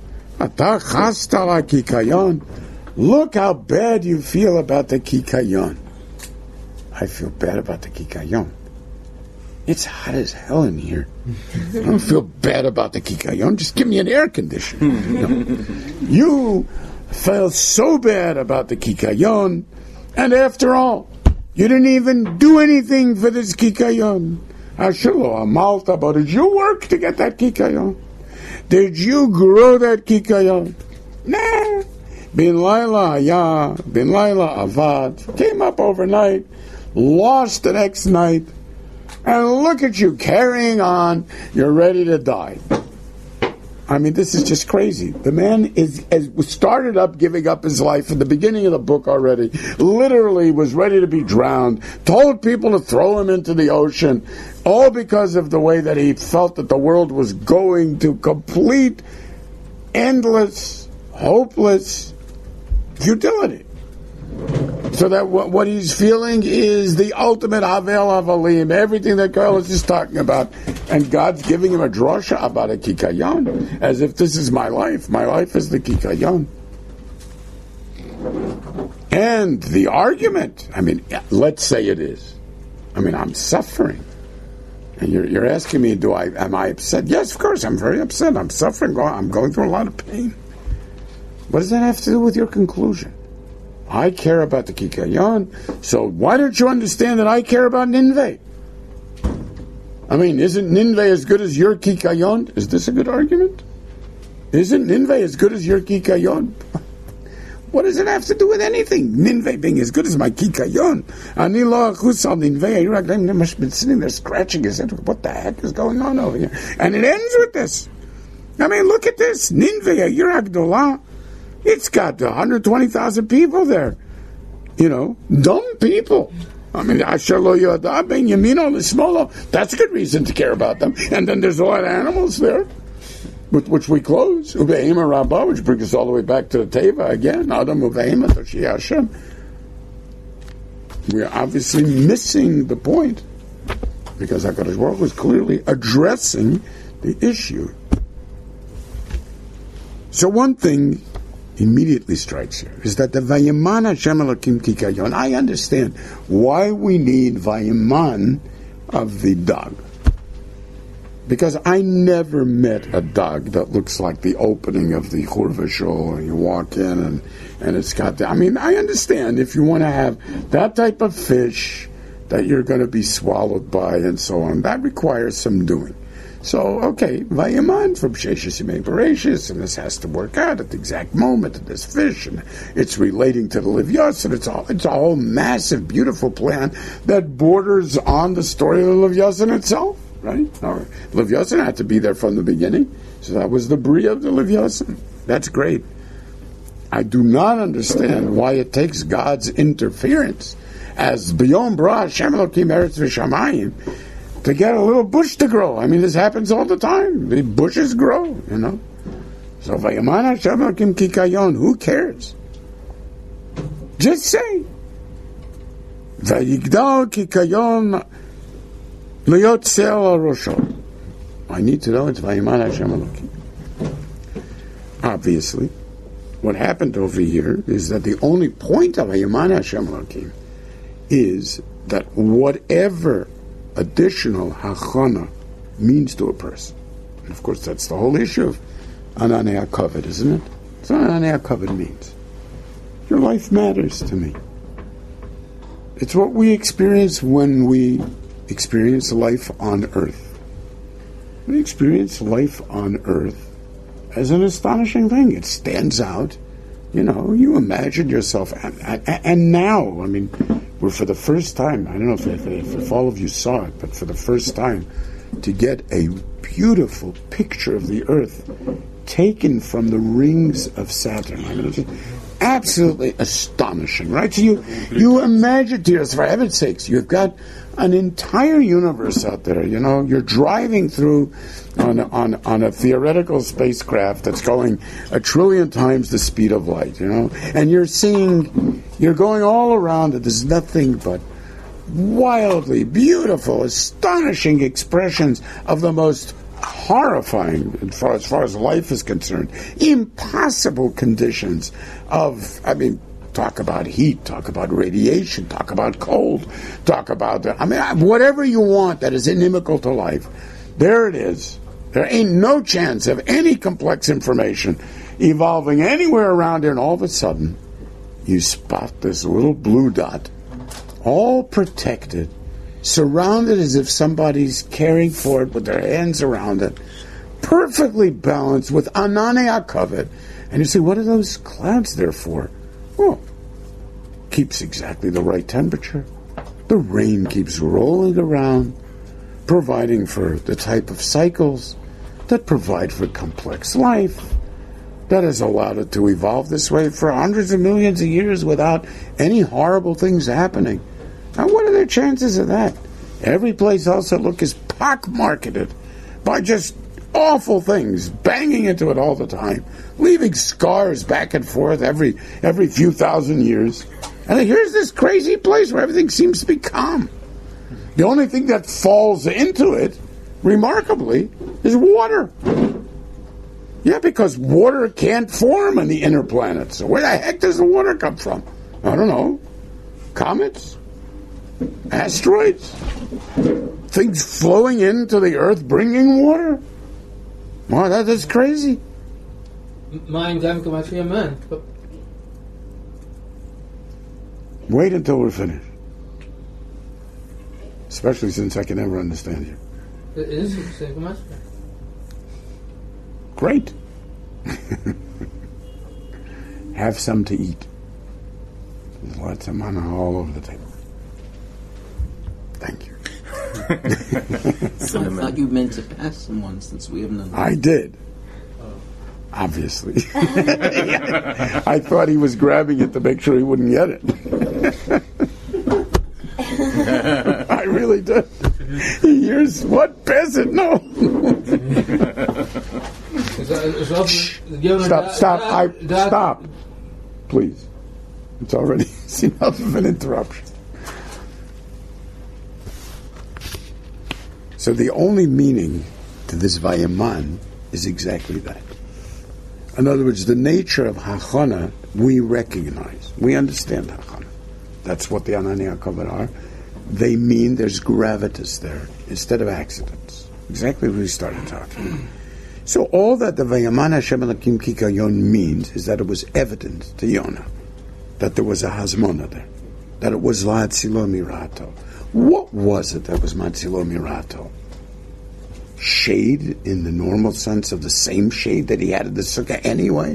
Look how bad you feel about the Kikayon. I feel bad about the Kikayon. It's hot as hell in here. I don't feel bad about the Kikayon. Just give me an air conditioner. You felt so bad about the Kikayon, and after all, you didn't even do anything for this Kikayon. Ashilo Amalta, but did you work to get that Kikayon? Did you grow that Kikayon? Nah. Bin Laila Haya, Bin Laila Avad, came up overnight, lost the next night, and look at you carrying on. You're ready to die. I mean, this is just crazy. The man started up giving up his life in the beginning of the book already. Literally was ready to be drowned. Told people to throw him into the ocean. All because of the way that he felt that the world was going to complete, endless, hopeless futility. So that what he's feeling is the ultimate Havel Havalim, everything that Koheles is talking about. And God's giving him a drasha about a kikayon, as if this is my life. My life is the kikayon. And the argument, I mean, let's say it is. I mean, I'm suffering. And you're asking me, am I upset? Yes, of course, I'm very upset. I'm suffering. I'm going through a lot of pain. What does that have to do with your conclusion? I care about the kikayon, so why don't you understand that I care about Ninveh? I mean, isn't Ninveh as good as your kikayon? Is this a good argument? Isn't Ninveh as good as your kikayon? What does it have to do with anything? Ninveh being as good as my kikayon. Ani lo achus al Ninveh. He must have been sitting there scratching his head. What the heck is going on over here? And it ends with this. I mean, look at this. Ninveh, you're Agdolah. It's got 120,000 people there. You know, dumb people. I mean, Asher lo yoda ben yamino l'smolo. That's a good reason to care about them. And then there's a lot of animals there, with which we close. Uve'ema Rabbah, which brings us all the way back to the Teva again. Adam uve'ema toshi Hashem. We're obviously missing the point, because HaKadosh Baruch Hu was clearly addressing the issue. So one thing immediately strikes you is that the Vayaman Hashem Elokim Kikayon. I understand why we need Vayaman of the dog, because I never met a dog that looks like the opening of the Churvashol, and you walk in and it's got that. I mean, I understand if you want to have that type of fish that you're going to be swallowed by and so on, that requires some doing. So, okay, Vayaman from Sheshis Yimei Bereshis, and this has to work out at the exact moment of this fish, and it's relating to the Liv Yosef. It's a whole massive, beautiful plan that borders on the story of the Liv Yosef itself, right? Liv Yosef had to be there from the beginning, so that was the bria of the Liv Yosef. That's great. I do not understand why it takes God's interference as B'yom Bra Hashem Elokim Eretz V'Shamayim to get a little bush to grow. I mean, this happens all the time. The bushes grow, you know. So, Vayaman Hashem Elokim Kikayon, who cares? Just say, Vayigdal Kikayon Liyot Sel Al Rosho. I need to know it's Vayaman Hashem Elokim. Obviously, what happened over here is that the only point of Vayaman Hashem Elokim is that whatever additional hachana means to a person. And of course, that's the whole issue of Ananei HaKavod, isn't it? That's what Ananei HaKavod means. Your life matters to me. It's what we experience when we experience life on earth. We experience life on earth as an astonishing thing. It stands out. You know, you imagine yourself, and now, I mean, we're for the first time, I don't know if all of you saw it, but for the first time, to get a beautiful picture of the Earth taken from the rings of Saturn. I mean, it's absolutely astonishing, right? So you imagine to yourself, for heaven's sakes, you've got an entire universe out there. You know, you're driving through on a theoretical spacecraft that's going 1 trillion times the speed of light, you know, and you're going all around it. There's nothing but wildly beautiful, astonishing expressions of the most horrifying, as far as life is concerned, impossible conditions of, I mean, talk about heat, talk about radiation, talk about cold, talk about, whatever you want that is inimical to life, there it is. There ain't no chance of any complex information evolving anywhere around here, and all of a sudden, you spot this little blue dot, all protected, surrounded as if somebody's caring for it with their hands around it, perfectly balanced with Ananei HaKavod. And you say, what are those clouds there for? Well, keeps exactly the right temperature. The rain keeps rolling around, providing for the type of cycles that provide for complex life, that has allowed it to evolve this way for hundreds of millions of years without any horrible things happening. Now, what are the chances of that? Every place else I look is pock-marketed by just awful things, banging into it all the time, leaving scars back and forth every few thousand years. And here's this crazy place where everything seems to be calm. The only thing that falls into it, remarkably, is water. Yeah, because water can't form on the inner planets. So where the heck does the water come from? I don't know. Comets? Asteroids? Things flowing into the earth bringing water? Wow, that is crazy. Wait until we're finished. Especially since I can never understand you. Great. Have some to eat. There's lots of mana all over the table. Thank you. So I thought you meant to pass someone since we have none. I did. Obviously. I thought he was grabbing it to make sure he wouldn't get it. I really did. He hears, what? Pass it? No. Stop. Please. It's already enough of an interruption. So the only meaning to this Vayaman is exactly that. In other words, the nature of Hachana we recognize. We understand Hachana. That's what the Anani HaKavod are. They mean there's gravitas there instead of accidents. Exactly what we started talking. So all that the Vayaman Hashem Elokim Kikayon means is that it was evident to Yonah that there was a Hazmona there, that it was La'atzilo Mirato. What was it that was Matzilo Mirato? Shade in the normal sense of the same shade that he had in the sukkah anyway?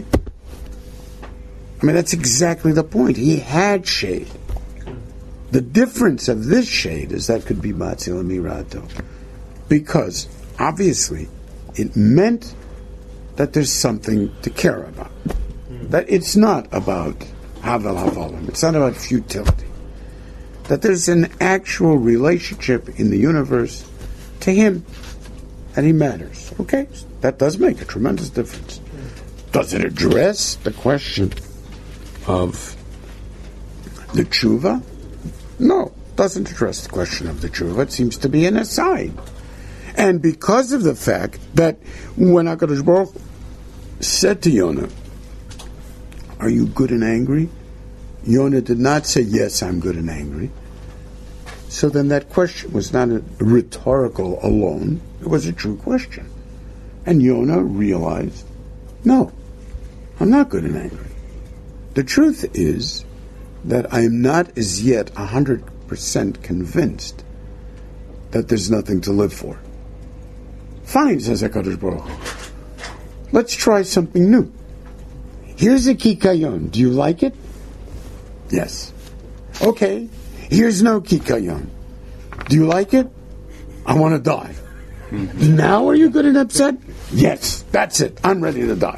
I mean, that's exactly the point. He had shade. The difference of this shade is that could be Matzilo Mirato. Because, obviously, it meant that there's something to care about. That it's not about Havel Havalim. It's not about futility. That there's an actual relationship in the universe to him, and he matters. Okay, that does make a tremendous difference. Does it address the question of the tshuva? No, it doesn't address the question of the tshuva. It seems to be an aside. And because of the fact that when HaKadosh Baruch said to Yonah, are you good and angry? Yonah did not say, yes, I'm good and angry. So then that question was not a rhetorical alone. It was a true question. And Yonah realized, no, I'm not good and angry. The truth is that I am not as yet 100% convinced that there's nothing to live for. Fine, says HaKadosh Baruch. Let's try something new. Here's a kikayon. Do you like it? Yes. Okay, here's no kikayon. Do you like it? I want to die. Now are you good and upset? Yes, that's it. I'm ready to die.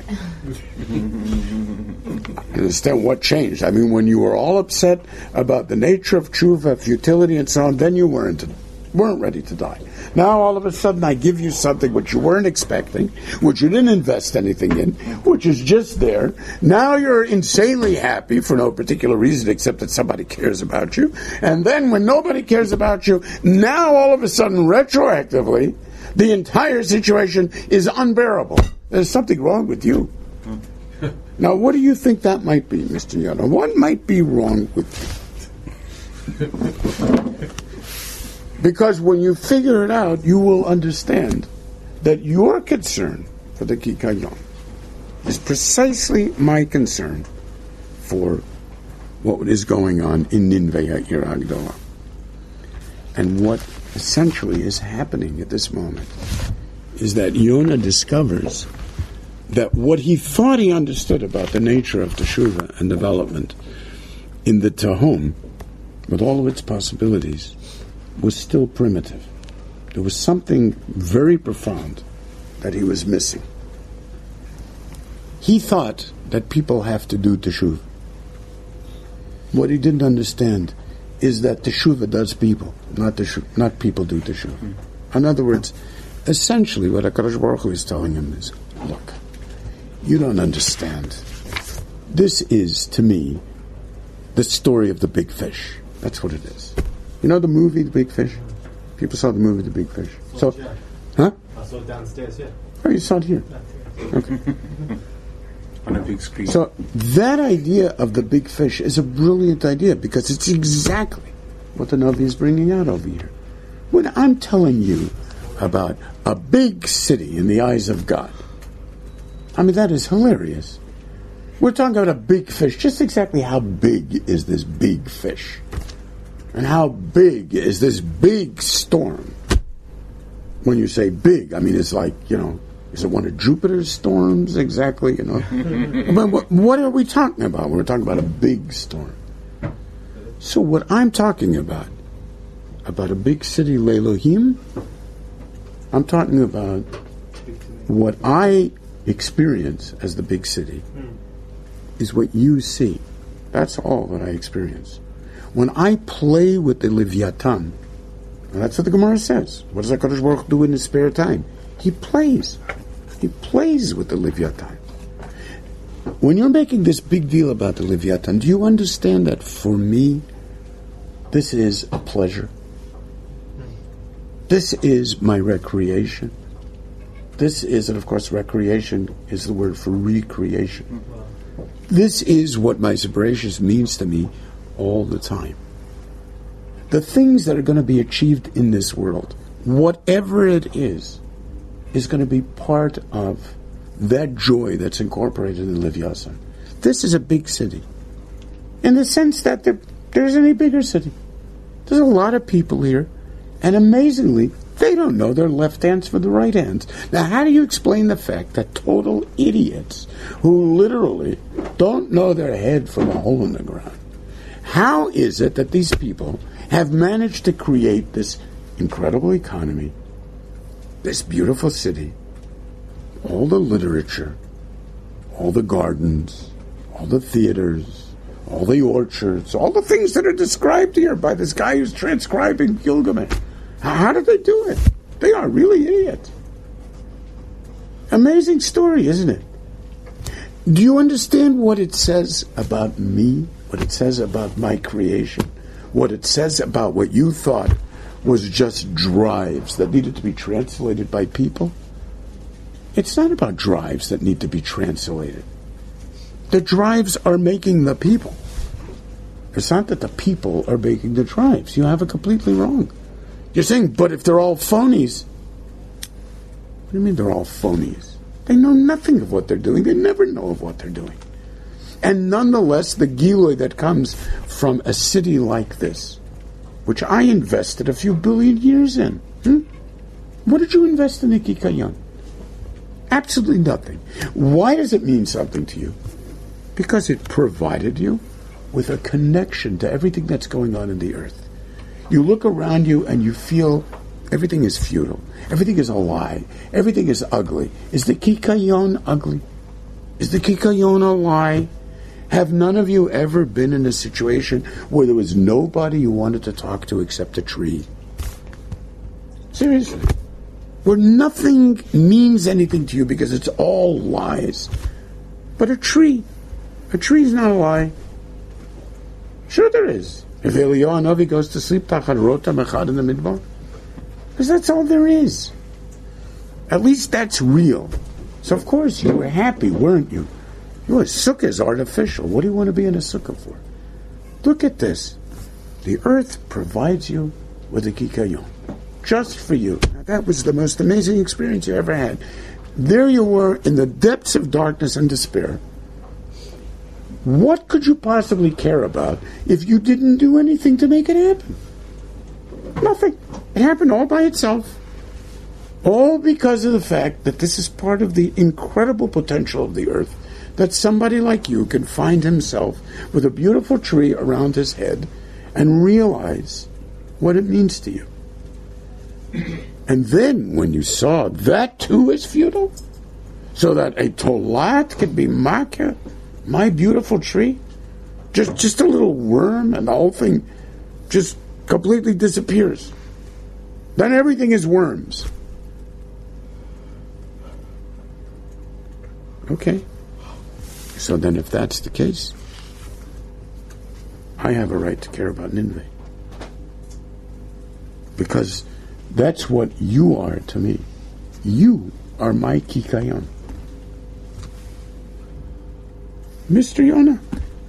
I understand what changed. I mean, when you were all upset about the nature of tshuva, futility, and so on, then you weren't ready to die. Now all of a sudden I give you something which you weren't expecting, which you didn't invest anything in, which is just there. Now you're insanely happy for no particular reason except that somebody cares about you. And then when nobody cares about you, now all of a sudden retroactively, the entire situation is unbearable. There's something wrong with you. Now what do you think that might be, Mr. Yonah? What might be wrong with you? Because when you figure it out, you will understand that your concern for the Kikayon is precisely my concern for what is going on in Ninveh Ha'ir Hagdolah. And what essentially is happening at this moment is that Yonah discovers that what he thought he understood about the nature of Teshuvah and development in the Tehom, with all of its possibilities, was still primitive. There was something very profound that he was missing. He thought that people have to do teshuvah. What he didn't understand is that teshuvah does people, not people do teshuvah. In other words, essentially what HaKadosh Baruch Hu is telling him is, look, you don't understand. This is, to me, the story of the big fish. That's what it is. You know the movie, The Big Fish? People saw the movie, The Big Fish. So, huh? I saw it downstairs, yeah. Oh, you saw it here. Okay. On a big screen. So that idea of the big fish is a brilliant idea because it's exactly what the Navi is bringing out over here. When I'm telling you about a big city in the eyes of God, I mean, that is hilarious. We're talking about a big fish. Just exactly how big is this big fish? And how big is this big storm? When you say big, I mean, it's like, is it one of Jupiter's storms exactly? But what are we talking about? We're talking about a big storm. So what I'm talking about a big city, Le'Elohim, I'm talking about what I experience as the big city is what you see. That's all that I experience. When I play with the Leviathan, and that's what the Gemara says. What does HaKadosh Baruch Hu do in his spare time? He plays. He plays with the Leviathan. When you're making this big deal about the Leviathan, do you understand that for me, this is a pleasure? This is my recreation. This is, and of course, recreation is the word for recreation. This is what my Zebrachus means to me all the time. The things that are going to be achieved in this world, whatever it is going to be part of that joy that's incorporated in Leviathan. This is a big city. In the sense that there's any bigger city. There's a lot of people here, and amazingly, they don't know their left hands from the right hands. Now, how do you explain the fact that total idiots who literally don't know their head from a hole in the ground, how is it that these people have managed to create this incredible economy, this beautiful city, all the literature, all the gardens, all the theaters, all the orchards, all the things that are described here by this guy who's transcribing Gilgamesh? How did they do it? They are really idiots. Amazing story, isn't it? Do you understand what it says about me? What it says about my creation? What it says about what you thought was just drives that needed to be translated by people? It's not about drives that need to be translated. The drives are making the people. It's not that the people are making the drives. You have it completely wrong. You're saying, but if they're all phonies. What do you mean they're all phonies? They know nothing of what they're doing. They never know of what they're doing. And nonetheless, the Gilui that comes from a city like this, which I invested a few billion years in. What did you invest in the Kikayon? Absolutely nothing. Why does it mean something to you? Because it provided you with a connection to everything that's going on in the earth. You look around you and you feel everything is futile. Everything is a lie. Everything is ugly. Is the Kikayon ugly? Is the Kikayon a lie? Have none of you ever been in a situation where there was nobody you wanted to talk to except a tree? Seriously. Where nothing means anything to you because it's all lies. But a tree is not a lie. Sure there is. If Eliyahu Hanavi goes to sleep, tachat rotam echad in the midbar, because that's all there is. At least that's real. So of course you were happy, weren't you? Your sukkah is artificial. What do you want to be in a sukkah for? Look at this. The earth provides you with a kikayon. Just for you. Now, that was the most amazing experience you ever had. There you were in the depths of darkness and despair. What could you possibly care about if you didn't do anything to make it happen? Nothing. It happened all by itself. All because of the fact that this is part of the incredible potential of the earth, that somebody like you can find himself with a beautiful tree around his head and realize what it means to you. And then when you saw that too is futile, so that a tolat could be makir, my beautiful tree, just a little worm, and the whole thing just completely disappears. Then everything is worms. Okay. So then if that's the case, I have a right to care about Nineveh. Because that's what you are to me. You are my kikayon. Mr. Yonah,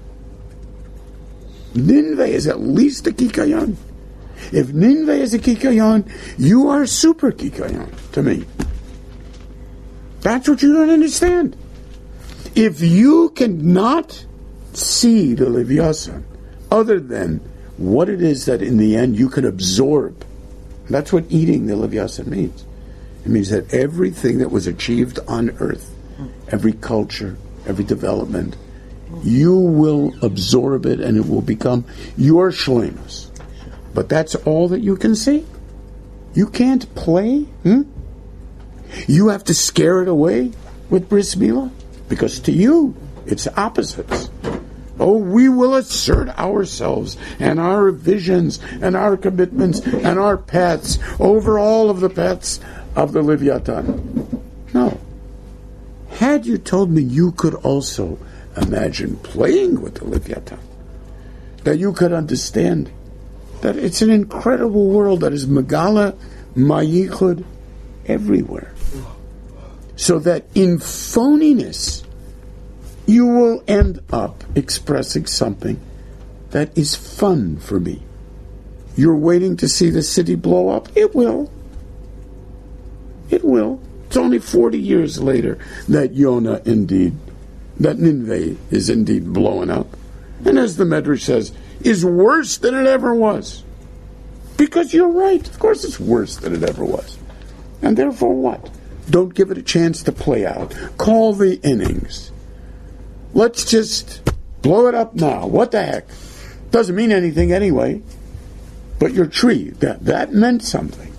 Nineveh is at least a kikayon. If Nineveh is a kikayon, you are super kikayon to me. That's what you don't understand. If you cannot see the Leviathan other than what it is that in the end you can absorb, that's what eating the Leviathan means. It means that everything that was achieved on earth, every culture, every development, you will absorb it and it will become your shleimus. But that's all that you can see. You can't play. You have to scare it away with bris milah, because to you it's opposites. Oh, we will assert ourselves and our visions and our commitments and our paths over all of the paths of the Leviathan. No. Had you told me you could also imagine playing with the Leviathan, that you could understand that it's an incredible world that is Megala Mayichud everywhere, so that in phoniness you will end up expressing something that is fun for me. You're waiting to see the city blow up? It will. It will. It's only 40 years later that that Nineveh is indeed blowing up. And as the Medrash says, is worse than it ever was. Because you're right. Of course it's worse than it ever was. And therefore what? Don't give it a chance to play out. Call the innings. Let's just blow it up now. What the heck? Doesn't mean anything anyway. But your tree, that meant something.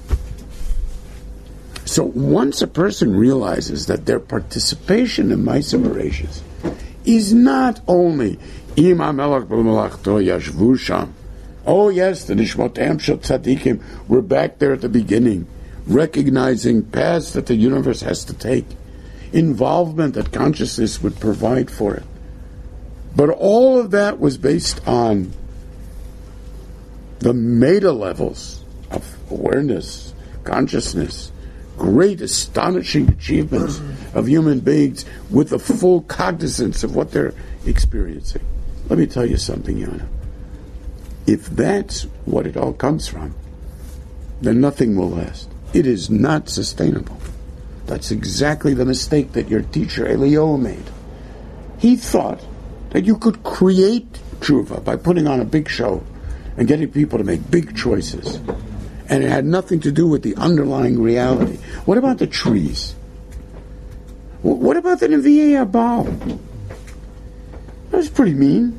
So once a person realizes that their participation in Ma'aseh Bereishis is not only Im HaMelech B'Malachto Yashvu Sham. Oh yes, the Nishmotem Shel Tzadikim, we're back there at the beginning, recognizing paths that the universe has to take, involvement that consciousness would provide for it. But all of that was based on the meta levels of awareness, consciousness, great, astonishing achievements of human beings with the full cognizance of what they're experiencing. Let me tell you something, Yonah. If that's what it all comes from, then nothing will last. It is not sustainable. That's exactly the mistake that your teacher Eliyahu made. He thought that you could create tshuva by putting on a big show and getting people to make big choices. And it had nothing to do with the underlying reality. What about the trees? What about the Nevi'ei Abal? That was pretty mean.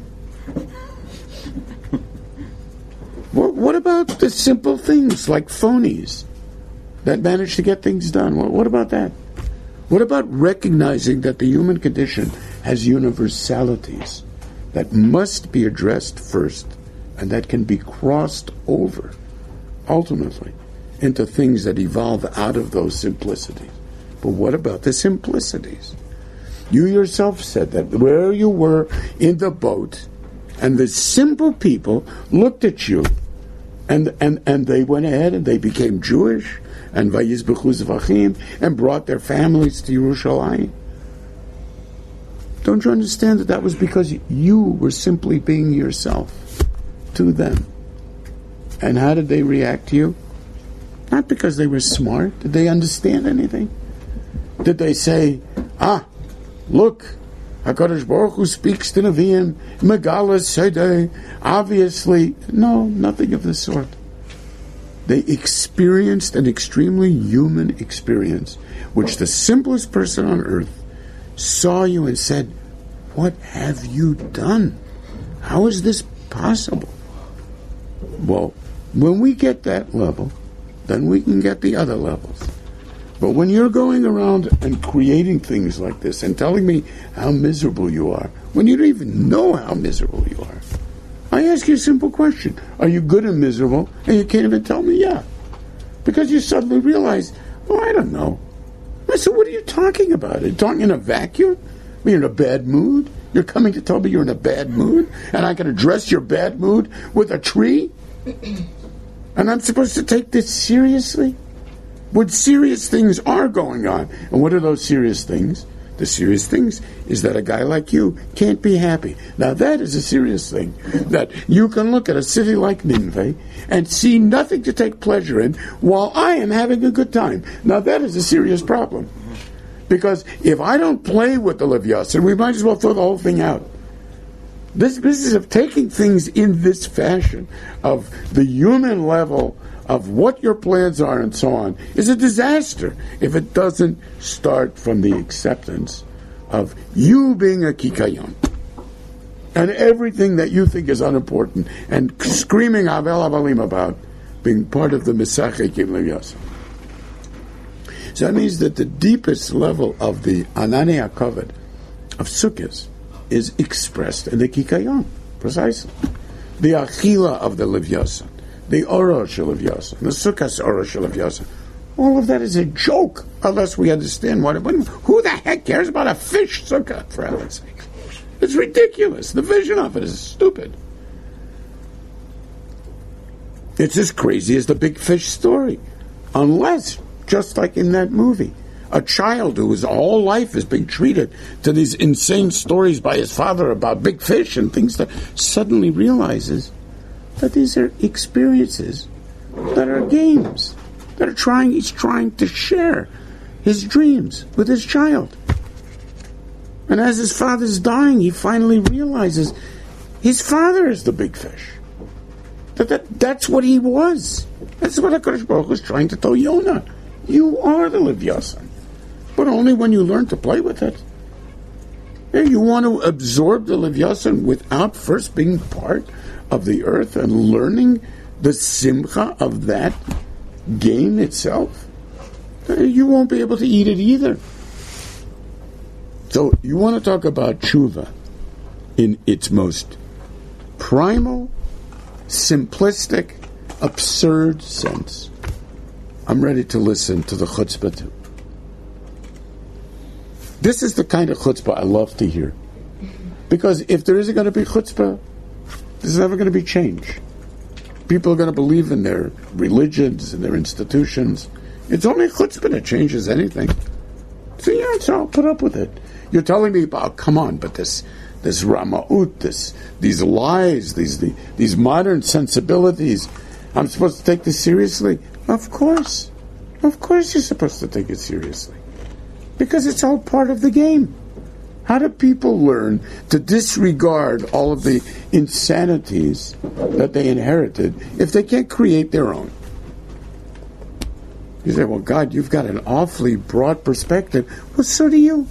What about the simple things like phonies that manage to get things done? What about that? What about recognizing that the human condition has universalities that must be addressed first and that can be crossed over ultimately into things that evolve out of those simplicities? But what about the simplicities? You yourself said that where you were in the boat and the simple people looked at you and they went ahead and they became Jewish and vayizbechu zvachim and brought their families to Yerushalayim. Don't you understand that that was because you were simply being yourself to them? And how did they react to you? Not because they were smart. Did they understand anything? Did they say, look, HaKadosh Baruch Hu speaks to Nevi'im, Megala Sedeh, obviously? No, nothing of the sort. They experienced an extremely human experience, which the simplest person on earth saw you and said, what have you done? How is this possible? Well, when we get that level, then we can get the other levels. But when you're going around and creating things like this and telling me how miserable you are, when you don't even know how miserable you are, I ask you a simple question. Are you good and miserable? And you can't even tell me, yeah. Because you suddenly realize, I don't know. I said, what are you talking about? Are you talking in a vacuum? You're in a bad mood? You're coming to tell me you're in a bad mood? And I can address your bad mood with a tree? And I'm supposed to take this seriously? When serious things are going on. And what are those serious things? The serious things is that a guy like you can't be happy. Now that is a serious thing. That you can look at a city like Nineveh and see nothing to take pleasure in while I am having a good time. Now that is a serious problem. Because if I don't play with the Leviathan, we might as well throw the whole thing out. This business of taking things in this fashion, of the human level, of what your plans are and so on, is a disaster if it doesn't start from the acceptance of you being a kikayon. And everything that you think is unimportant and screaming Avel Avalim about being part of the Mesachek in Leviathan. So that means that the deepest level of the Anani HaKavod of Sukkot is expressed in the Kikayon, precisely. The Achila of the Leviathan, the Oro Shel Leviathan, the Sukkot Oro Shel Leviathan. All of that is a joke, unless we understand what it means. Who the heck cares about a fish sukkah, for heaven's sake? It's ridiculous. The vision of it is stupid. It's as crazy as the big fish story. Unless, just like in that movie, a child who his whole life is being treated to these insane stories by his father about big fish and things, that suddenly realizes that these are experiences that are games, that are he's trying to share his dreams with his child. And as his father's dying, he finally realizes his father is the big fish. That's what he was. That's what HaKadosh Baruch Hu was trying to tell Yonah. You are the Leviathan. But only when you learn to play with it. You want to absorb the Leviathan without first being part of the earth and learning the simcha of that game itself? You won't be able to eat it either. So you want to talk about tshuva in its most primal, simplistic, absurd sense. I'm ready to listen to the chutzpah too. This is the kind of chutzpah I love to hear. Because if there isn't going to be chutzpah, there's never going to be change. People are going to believe in their religions and their institutions. It's only chutzpah that changes anything. So yeah, so I'll put up with it. You're telling me about, come on, but this Rama'ut, these lies, these modern sensibilities, I'm supposed to take this seriously? Of course. Of course you're supposed to take it seriously. Because it's all part of the game. How do people learn to disregard all of the insanities that they inherited if they can't create their own? You say, well, God, you've got an awfully broad perspective. Well, so do you.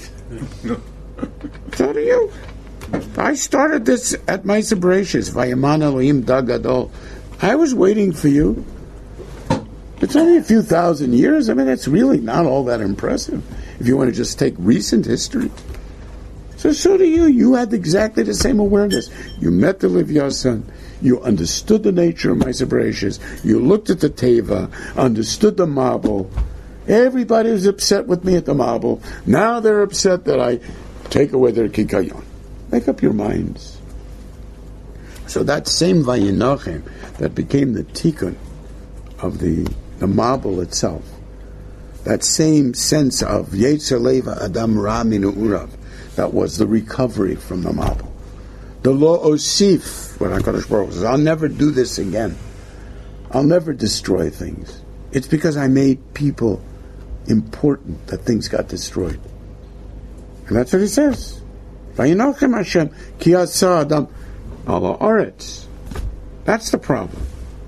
So do you. I started this at Ma'aseh Bereishis, Vayaman Elohim Dag Gadol. I was waiting for you. It's only a few thousand years. I mean, that's really not all that impressive if you want to just take recent history. So do you. You had exactly the same awareness. You met the Leviathan. You understood the nature of Ma'aseh Bereishis. You looked at the Teva, understood the Mabul. Everybody was upset with me at the Mabul. Now they're upset that I take away their Kikayon. Make up your minds. So that same Vayinachem that became the Tikkun of the Mabul itself, that same sense of Yetzer Leva Adam Ra Minu Urav, that was the recovery from the Mabul. The Lo Osif, what HaKadosh Baruch Hu says, I'll never do this again. I'll never destroy things. It's because I made people important that things got destroyed. And that's what he says. Vayinachem Hashem ki asa Adam ala aretz. That's the problem.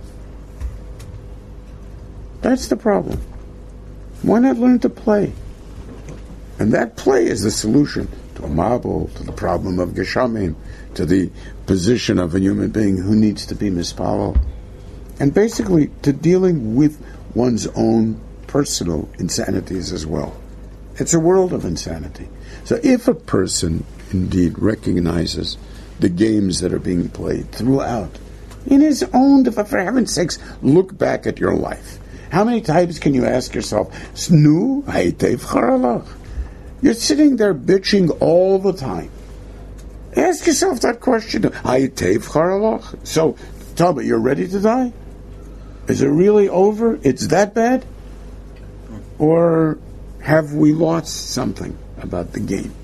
That's the problem. Why not learn to play? And that play is the solution to a Mabul, to the problem of Geshamim, to the position of a human being who needs to be mispalel, and basically to dealing with one's own personal insanities as well. It's a world of insanity. So if a person indeed recognizes the games that are being played throughout, in his own, for heaven's sakes, look back at your life. How many times can you ask yourself, Snu haitev charalach? You're sitting there bitching all the time. Ask yourself that question. Haitev charalach? So, tell me, you're ready to die? Is it really over? It's that bad? Or have we lost something about the game?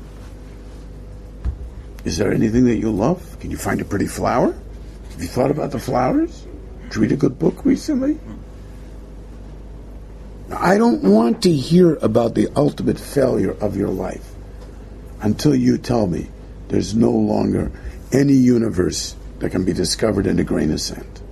Is there anything that you love? Can you find a pretty flower? Have you thought about the flowers? Did you read a good book recently? I don't want to hear about the ultimate failure of your life until you tell me there's no longer any universe that can be discovered in a grain of sand.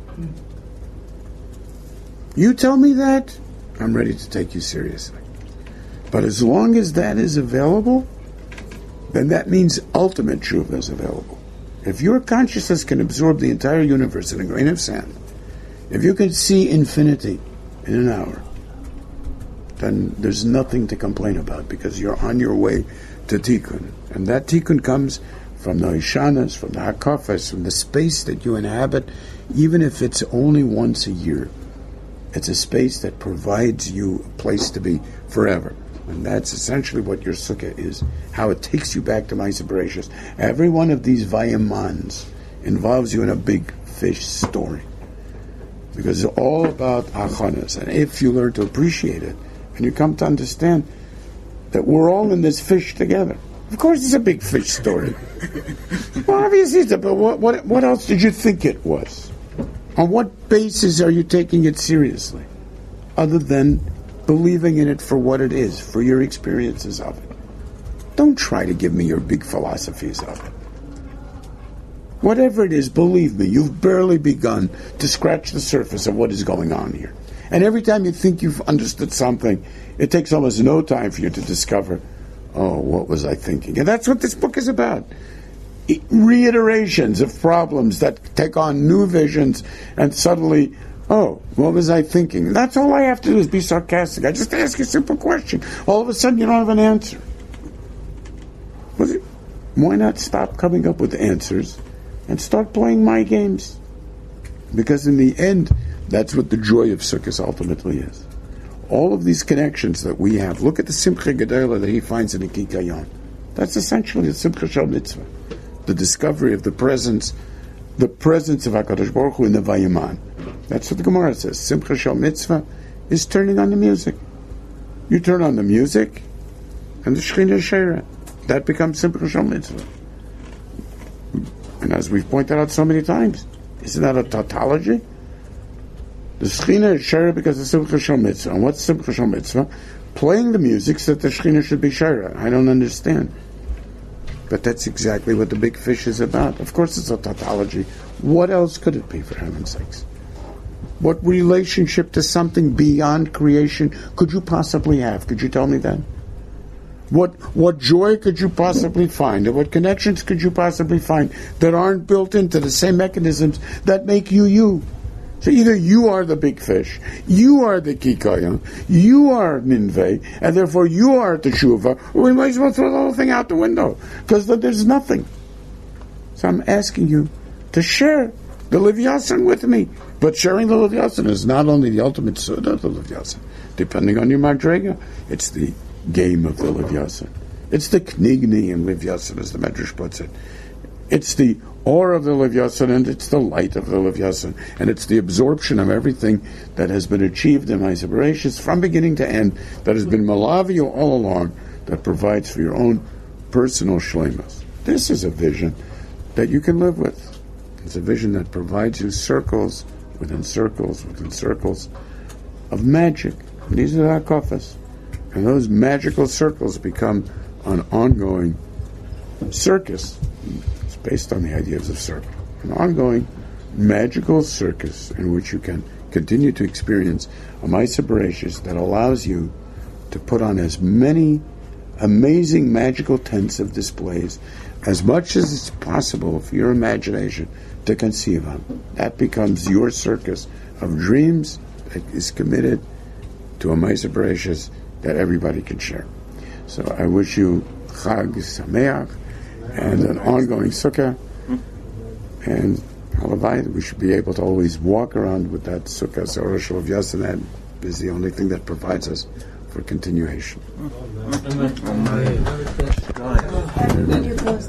You tell me that, I'm ready to take you seriously. But as long as that is available, then that means ultimate tshuva is available. If your consciousness can absorb the entire universe in a grain of sand, if you can see infinity in an hour, then there's nothing to complain about because you're on your way to tikkun. And that tikkun comes from the ishanas, from the hakafas, from the space that you inhabit, even if it's only once a year. It's a space that provides you a place to be forever. And that's essentially what your sukkah is, how it takes you back to Ma'aseh Bereshis. Every one of these vayamans involves you in a big fish story. Because it's all about achanas. And if you learn to appreciate it, and you come to understand that we're all in this fish together. Of course it's a big fish story. Well, obviously it's but what else did you think it was? On what basis are you taking it seriously? Other than believing in it for what it is, for your experiences of it. Don't try to give me your big philosophies of it. Whatever it is, believe me, you've barely begun to scratch the surface of what is going on here. And every time you think you've understood something, it takes almost no time for you to discover, oh, what was I thinking? And that's what this book is about. Reiterations of problems that take on new visions, and suddenly, oh, what was I thinking? And that's all I have to do is be sarcastic. I just ask you a simple question. All of a sudden, you don't have an answer. Why not stop coming up with answers and start playing my games? Because in the end, that's what the joy of Sukkot ultimately is. All of these connections that we have. Look at the Simcha Gedola that he finds in the Kikayon. That's essentially the Simcha Shel Mitzvah. The discovery of the presence of HaKadosh Baruch Hu in the Vayiman. That's what the Gemara says. Simcha Shel Mitzvah is turning on the music. You turn on the music, and the Shekhinah Sheira. That becomes Simcha Shel Mitzvah. And as we've pointed out so many times, isn't that a tautology? The Shekhinah is Sheira because of Simcha Shel Mitzvah. And what's Simcha Shel Mitzvah? Playing the music so that the Shekhinah should be Sheira. I don't understand. But that's exactly what the big fish is about. Of course it's a tautology. What else could it be, for heaven's sakes? What relationship to something beyond creation could you possibly have? Could you tell me that? What joy could you possibly find? And what connections could you possibly find that aren't built into the same mechanisms that make you you? So either you are the big fish, you are the kikaya, you are Ninveh, and therefore you are Teshuvah, or we might as well throw the whole thing out the window, because there's nothing. So I'm asking you to share the Livyasan with me. But sharing the Livyasan is not only the ultimate Suda of the Livyasan, depending on your Madrega, it's the game of the Livyasan. It's the Knigni in Livyasan, as the Medrash puts it. It's the aura of the Livyasan, and it's the light of the Livyasan, and it's the absorption of everything that has been achieved in Ma'aseh Bereshis from beginning to end, that has been Malaviyo all along, that provides for your own personal shleimus. This is a vision that you can live with. It's a vision that provides you circles within circles within circles of magic. And these are the hakafas. And those magical circles become an ongoing circus. It's based on the ideas of circle. An ongoing magical circus in which you can continue to experience a Ma'aseh Bereshis that allows you to put on as many amazing magical tents of displays as much as it's possible for your imagination to conceive of. That becomes your circus of dreams is committed to a Ma'aser Bereishis that everybody can share. So I wish you Chag Sameach and an ongoing Sukkah, and halavai, we should be able to always walk around with that Sukkah. So Rosh Hashanah is the only thing that provides us for continuation. When you close